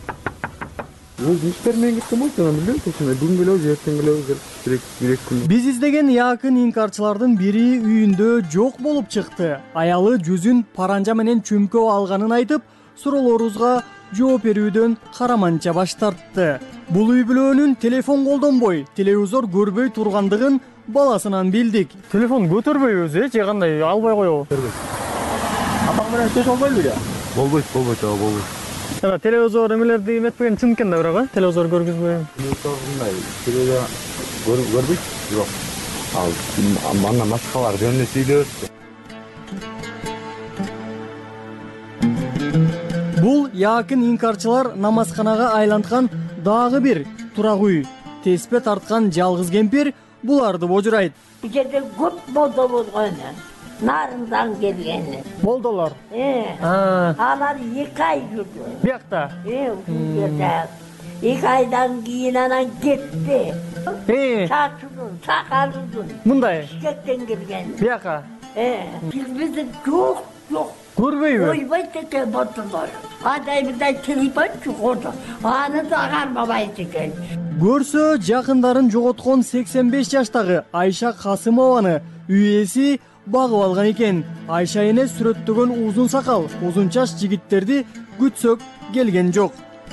Биз издеген якын инкарчылардын бири үйүндө жок болуп чыкты. Аялы жүзүн паранжа менен чөмкө алганын айтып, суроолорубузга жооп берүүдөн караманча баш тартты. Бул үй бүлөнүн телефон колдонбой, телевизор көрбөй тургандыгын баласынан билдик. Телефон көтөрбөйбүз, э, же кандай албай коебу? Атаң менен сөз албайлы я? Болбойт, болбойт, ага, болбойт. Эме телевизор эмелерди эметпеген чын экен да, бирок, э? Телевизор көргүзбөйм. Телевизорундай, телевизор көрбөйт? Жок. Ал мана башкалар жөнүндө сүйлөбөт. Бул якын инкарчылар намазканага айланткан дагы бир турак үй. Теспе тарткан жалгыз кемпир буларды божурайт. Бу жерде көп молдо болгон. Нарындан келген. Молдолор? Э. Алар эки ай жүрдү. Биякта? Э, ушул жерде. эки айдан кийин анан кетти. Э. Чачудун, сакалудун. Мындай? Бишкектен келген. Бияка? Э. Биз биздин жок, жок. Көрбөйбү? Ойбойт экен ботулар. Адай мындай телефон чукурду. Аны да кармабайт экен. Көрсө жакындарын жоготкон сексен беш жаштагы Айша Касымованы үй ээси багып алган экен. Айша эне сүрөттөгөн узун сакал, узун чач жигиттерди күтсөк келген жок.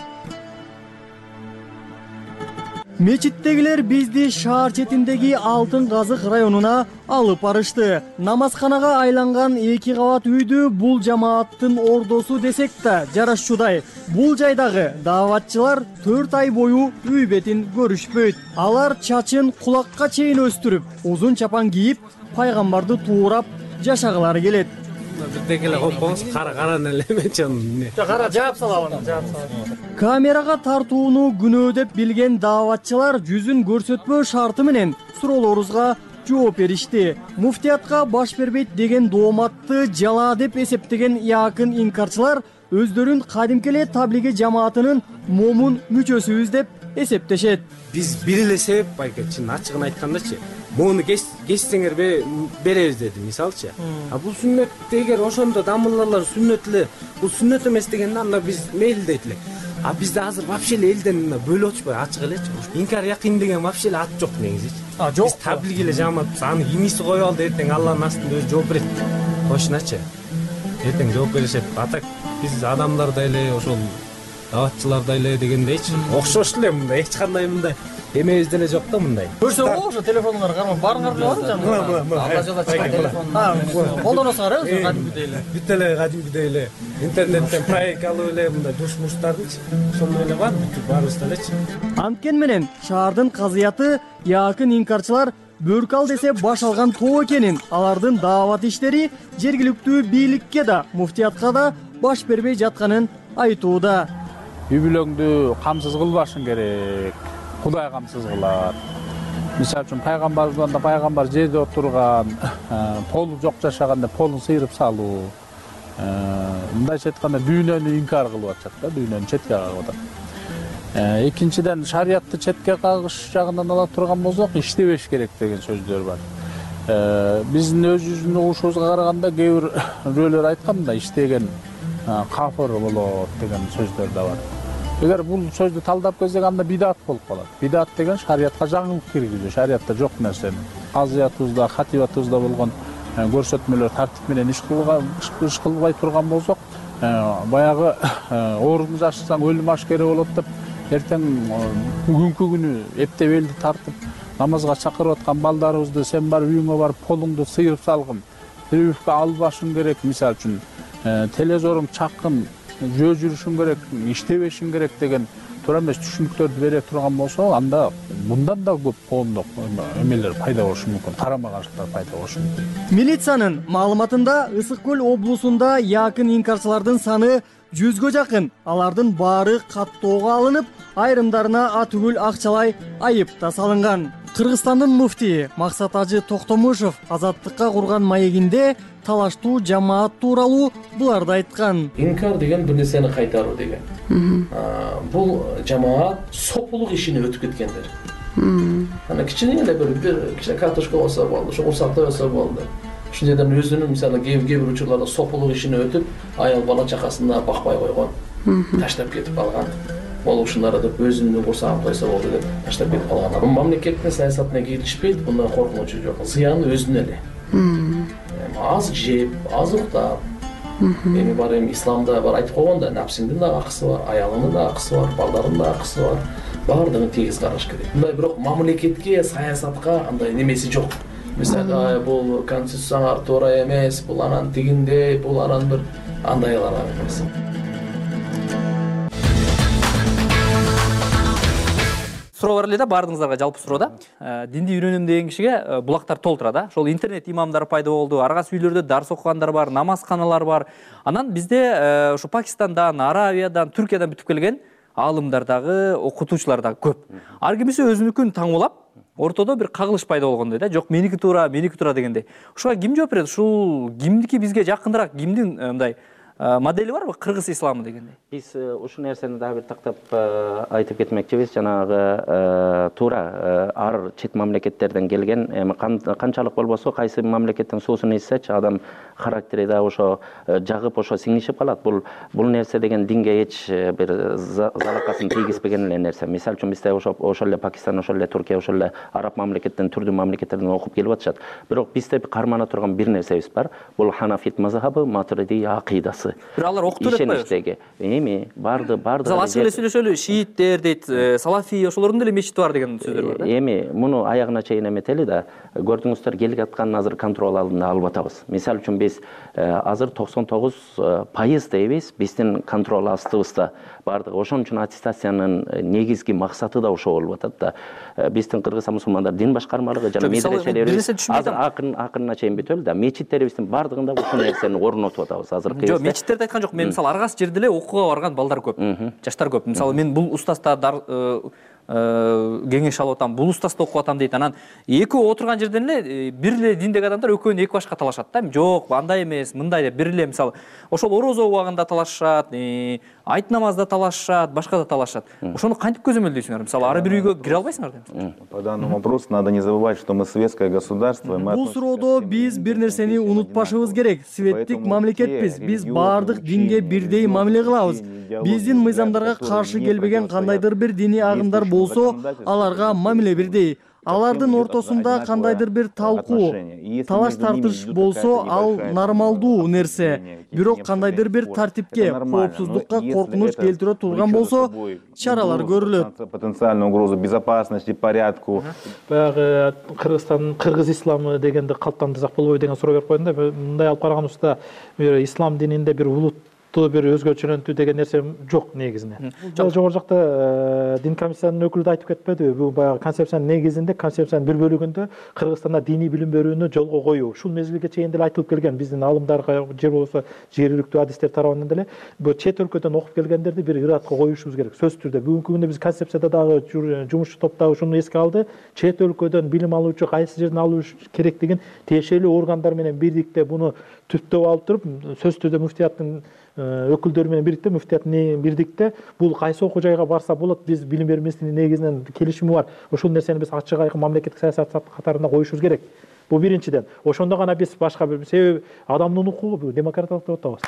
Мечиттегилер бизди шаар четиндеги Алтын Казык районуна алып барышты. Намазканага айланган эки кабат үйдү бул жамааттын ордосу десек да жарашчудай. Бул жайдагы дааватчылар төрт ай бою үй бетин көрүшпөйт. Алар чачын кулакка чейин өстүрүп, узун чапан кийип, пайгамбарды туурап жашагылары келет. Бирдекеле койпоңуз, кара-караны эле эме. Кара жаап салабын, жаап салабын. Камерага тартууну күнөө деп билген дааватчылар жүзүн көрсөтпөө шарты менен суроолорубузга жооп беришти. Муфтиятка баш бербейт деген дооматты жала деп эсептеген якын инкарчылар өздөрүн кадимки эле таблиги жамаатынын момун мүчөсүбүз деп эсептешет. Биз бир эле себеп байке, чын ачыгын айткандачы, муну кессеңер беребиз деди, мисалчы. А бул сүннөт эгер ошондо дамыллар сүннөт эле, бул сүннөт эмес дегенде анда биз мейли дейт элек. А бизде азыр вообще эле элден бөлүп отушпай ачык элечи. Инкар якин деген вообще эле ат жок негизичи. А жок. Биз таблиги эле жамаатпыз, аны имиси коюп алды, эртең Алланын астында өзү жооп берет. Кошуначы. Эртең жооп беришет. А так биз адамдардай эле ошол дааватчылардай эле дегендейчи. Окшош эле мындай, эч кандай мындай эмебиз деле жок да мындай. Көрсөңүз ошо телефондорго кармап баарыңар бар жана. Алла жолдо чыккан телефон. А, колдоносуңар э, кадимгидей эле. Бүт эле кадимгидей эле. Интернеттен проект алып эле мындай душ-муштардычы. Ошондой эле бар, бүт баарыбыз делечи. Анткен менен шаардын казыяты якын инкарчылар бөркал десе баш алган тоо экенин, алардын даават иштери жергиликтүү бийликке да, муфтиятка да баш бербей жатканын айтууда. Үй бүлөңдү камсыз кылбашың керек. Кудай камсыз кылат. Мисалы үчүн пайгамбардан да пайгамбар жерде отурган, полу жок жашаганда полун сыйрып салуу. Мындайча айтканда дүйнөнү инкар кылып атышат да, дүйнөнү четке кагып атат. Экинчиден шариятты четке кагыш жагынан ала турган болсок, иштебеш керек деген сөздөр бар. Биздин өз жүзүн угушубузга караганда кээ бир бирөөлөр айткан да, иштеген кафыр болот деген сөздөр да бар. Эгер бул сөздү талдап көрсөк, анда бидат болуп калат. Бидат деген шариятка жаңылык киргизүү, шариятта жок нерсени. Казыятыбызда, хатибатыбызда болгон көрсөтмөлөр тартип менен иш кылбай турган болсок, баягы оорун жашасаң өлүм ашкере болот деп, эртең бүгүнкү күнү эптеп элди тартып, намазга чакырып аткан балдарыбызды сен бар үйүңө барып полуңду сыйып салгын, бирөөкө албашың керек, мисалы үчүн телевизоруң чаккын, жөө жүрүшүң керек, иштебешиң керек деген туура эмес түшүнүктөрдү бере турган болсо, анда мындан да көп коомдук эмелер пайда болушу мүмкүн, карама-каршылыктар пайда болушу мүмкүн. Милициянын маалыматында Ысык көл облусунда якын инкарчылардын саны жүзгө жакын. Алардын баары каттоого алынып, айрымдарына атүгүл акчалай айып да салынган. Кыргызстандын муфтии Максат Ажы Токтомушев Азаттыкка курган маегинде талаштуу жамаат тууралуу буларды айткан. Инкар деген бир нерсени кайтаруу деген. Бул жамаат сопулук ишине өтүп кеткендер. Ана кичине эле бир кичине картошка болсо болду, ошо урсактай болсо болду. Ушундайдан өзүнүн мисалы кээ бир учурларда сопулук ишине өтүп, аял бала чакасына бакпай койгон, таштап кетип калган. Ол ушундай деп өзүнүн курсагын койсо болду деп таштап кетип калган. Мамлекеттин саясатына киришпейт, мындан коркунучу жок. Зыяны өзүнө эле. Аз жеп, аз уктап. Эми бар эми исламда бар айтып койгондо, напсиңдин да акысы бар, аялыңдын да акысы бар, балдарыңдын да акысы бар. Баардыгын тегиз караш керек. Мындай бирок мамлекетке, саясатка андай немеси жок. Мисалы, бул конституцияга туура эмес, бул анан тигиндей, бул анан бир андайлар эмес. Суроо бар эле да, баардыгыңыздарга жалпы суроо да. Динди үйрөнөм деген кишиге булактар толтура да. Ошол интернет имамдар пайда болду, ар кайсы үйлөрдө дарс окугандар бар, намазканалар бар. Анан бизде ошо Пакистандан, Аравиядан, Түркиядан бүтүп келген аалымдар дагы, окутуучулар дагы көп. Ар кимиси өзүнүкүн таңуулап, ортодо бир кагылыш пайда болгондой да, жок меники туура, меники туура дегендей. Ошого ким жооп берет? Ушул кимдики бизге жакыныраак, кимдин мындай модели барбы, кыргыз исламы дегендей? Биз ушул нерсени дагы бир тактап айтып кетмекчибиз. Жанагы туура ар чет мамлекеттерден келген, эми канчалык болбосо кайсы мамлекеттин суусун ичсечи адам характери да ошо жагып ошо сиңишип калат. Бул бул нерсе деген динге эч бир залакасын тийгизбеген эле нерсе. Мисалы үчүн бизде ошо ошол эле Пакистан, ошол эле Түркия, ошол эле араб мамлекеттен, түрдүү мамлекеттерден окуп келип атышат. Бирок бизде кармана турган бир нерсебиз бар. Бул Ханафит мазхабы, Матуриди акыйдасы. Бир алар окутуп берет. Эми барды барды. Мисалы ачык эле сүйлөшөлү, шииттер дейт, салафи, ошолордун деле мечити бар деген сөздөр бар да. Эми муну аягына чейин эметели да, көрдүңүздөр келип аткан азыр контроль алдында алып атабыз. Мисалы үчүн биз азыр токсон тогуз пайыз дейбиз, биздин контроль астыбызда бардыгы. Ошон үчүн аттестациянын негизги максаты да ошо болуп атат да. Биздин Кыргызстан мусулмандар дин башкармалыгы жана медреселерибиз азыр акырын акырына чейин бүтөлү да. Мечиттерибиздин бардыгында ушул нерсени орнотуп атабыз азыркы кезде. Жок, мечиттерди айткан жок. Мен мисалы ар кайсы жерде эле окууга барган балдар көп, жаштар көп. Мисалы мен бул устаздар кеңеш алып атам, бул устазды окуп атам дейт. Анан экөө отурган жерден эле бир эле диндеги адамдар экөөнү эки башка талашат да. Жок, андай эмес, мындай деп бир эле мисалы ошол орозо убагында талашышат, айт намазда талашышат, башка да талашат. Ошону кантип көзөмөлдөйсүңөр? Мисалы ар бир үйгө кире албайсыңар да. По данному вопросу надо не забывать, что мы светское государство. Бул суроодо биз бир нерсени унутпашыбыз керек. Светтик мамлекетпиз. Биз баардык динге бирдей мамиле кылабыз. Биздин мыйзамдарга каршы келбеген кандайдыр бир диний агымдар болсо, аларга мамиле бирдей. Алардын ортосунда кандайдыр бир талкуу, талаш тартыш болсо, ал нормалдуу нерсе. Бирок кандайдыр бир тартипке, коопсуздукка коркунуч келтире турган болсо, чаралар көрүлөт. Потенциальную угрозу безопасности, порядку. Баягы Кыргызстан, кыргыз исламы дегенди калыптандырсак болбойбу деген суроо берип койдум да. Мындай алып караганыбызда, ислам дининде бир улут бир өзгөчөлөнтүү деген нерсе жок негизинен. Жогору жакта дин комиссиянын өкүлү да айтып кетпедиби? Бул баягы концепциянын негизинде, концепциянын бир бөлүгүндө Кыргызстанда диний билим берүүнү жолго коюу. Ушул мезгилге чейин деле айтылып келген биздин алымдарга, же болбосо жергиликтүү адистер тарабынан деле бул чет өлкөдөн окуп келгендерди бир ыраатка коюшубуз керек. Сөзсүз түрдө бүгүнкү күндө биз концепцияда дагы жумушчу топ дагы ушуну эске алды. Чет өлкөдөн билим алуучу кайсы жерден алуу керектигин тиешелүү органдар менен бирдикте буну түптөп алып туруп, сөзсүз түрдө муфтияттын өкүлдөрү менен бирдикте, муфтияттын бирдикте бул кайсы окуу жайга барса болот, биз билим берүү министринин негизинен келишими бар. Ошол нерсени биз ачык айкын мамлекеттик саясат катарында коюшубуз керек. Бул биринчиден. Ошондо гана биз башка бир себеби адамдын укугу демократиялык деп атабыз.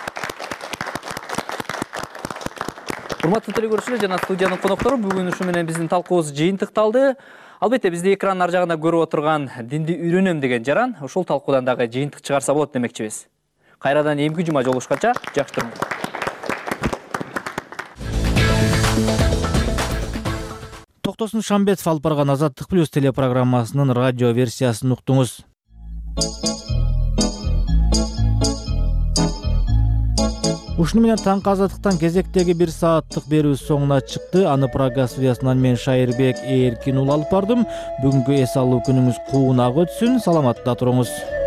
Урматтуу телекөрүүчүлөр жана студиянын коноктору, бүгүн ушу менен биздин талкуубуз жыйынтыкталды. Албетте бизди экранын ар жагында көрүп отурган динди үйрөнөм деген жаран ушул талкуудан дагы жыйынтык чыгарса болот демекчибиз. Кайрадан эмки жума жолугушканча жакшы туруңуз. Токтосун Шамбетов алып барган Азаттык плюс телепрограммасынын радио версиясын уктуңуз. Ушуну менен таңкы Азаттыктан кезектеги бир сааттык берүү соңуна чыкты. Аны Прага студиясынан мен Шайырбек Эркин уулу алып бардым. Бүгүнкү эс алуу күнүңүз куунак өтсүн. Саламатта туруңуз.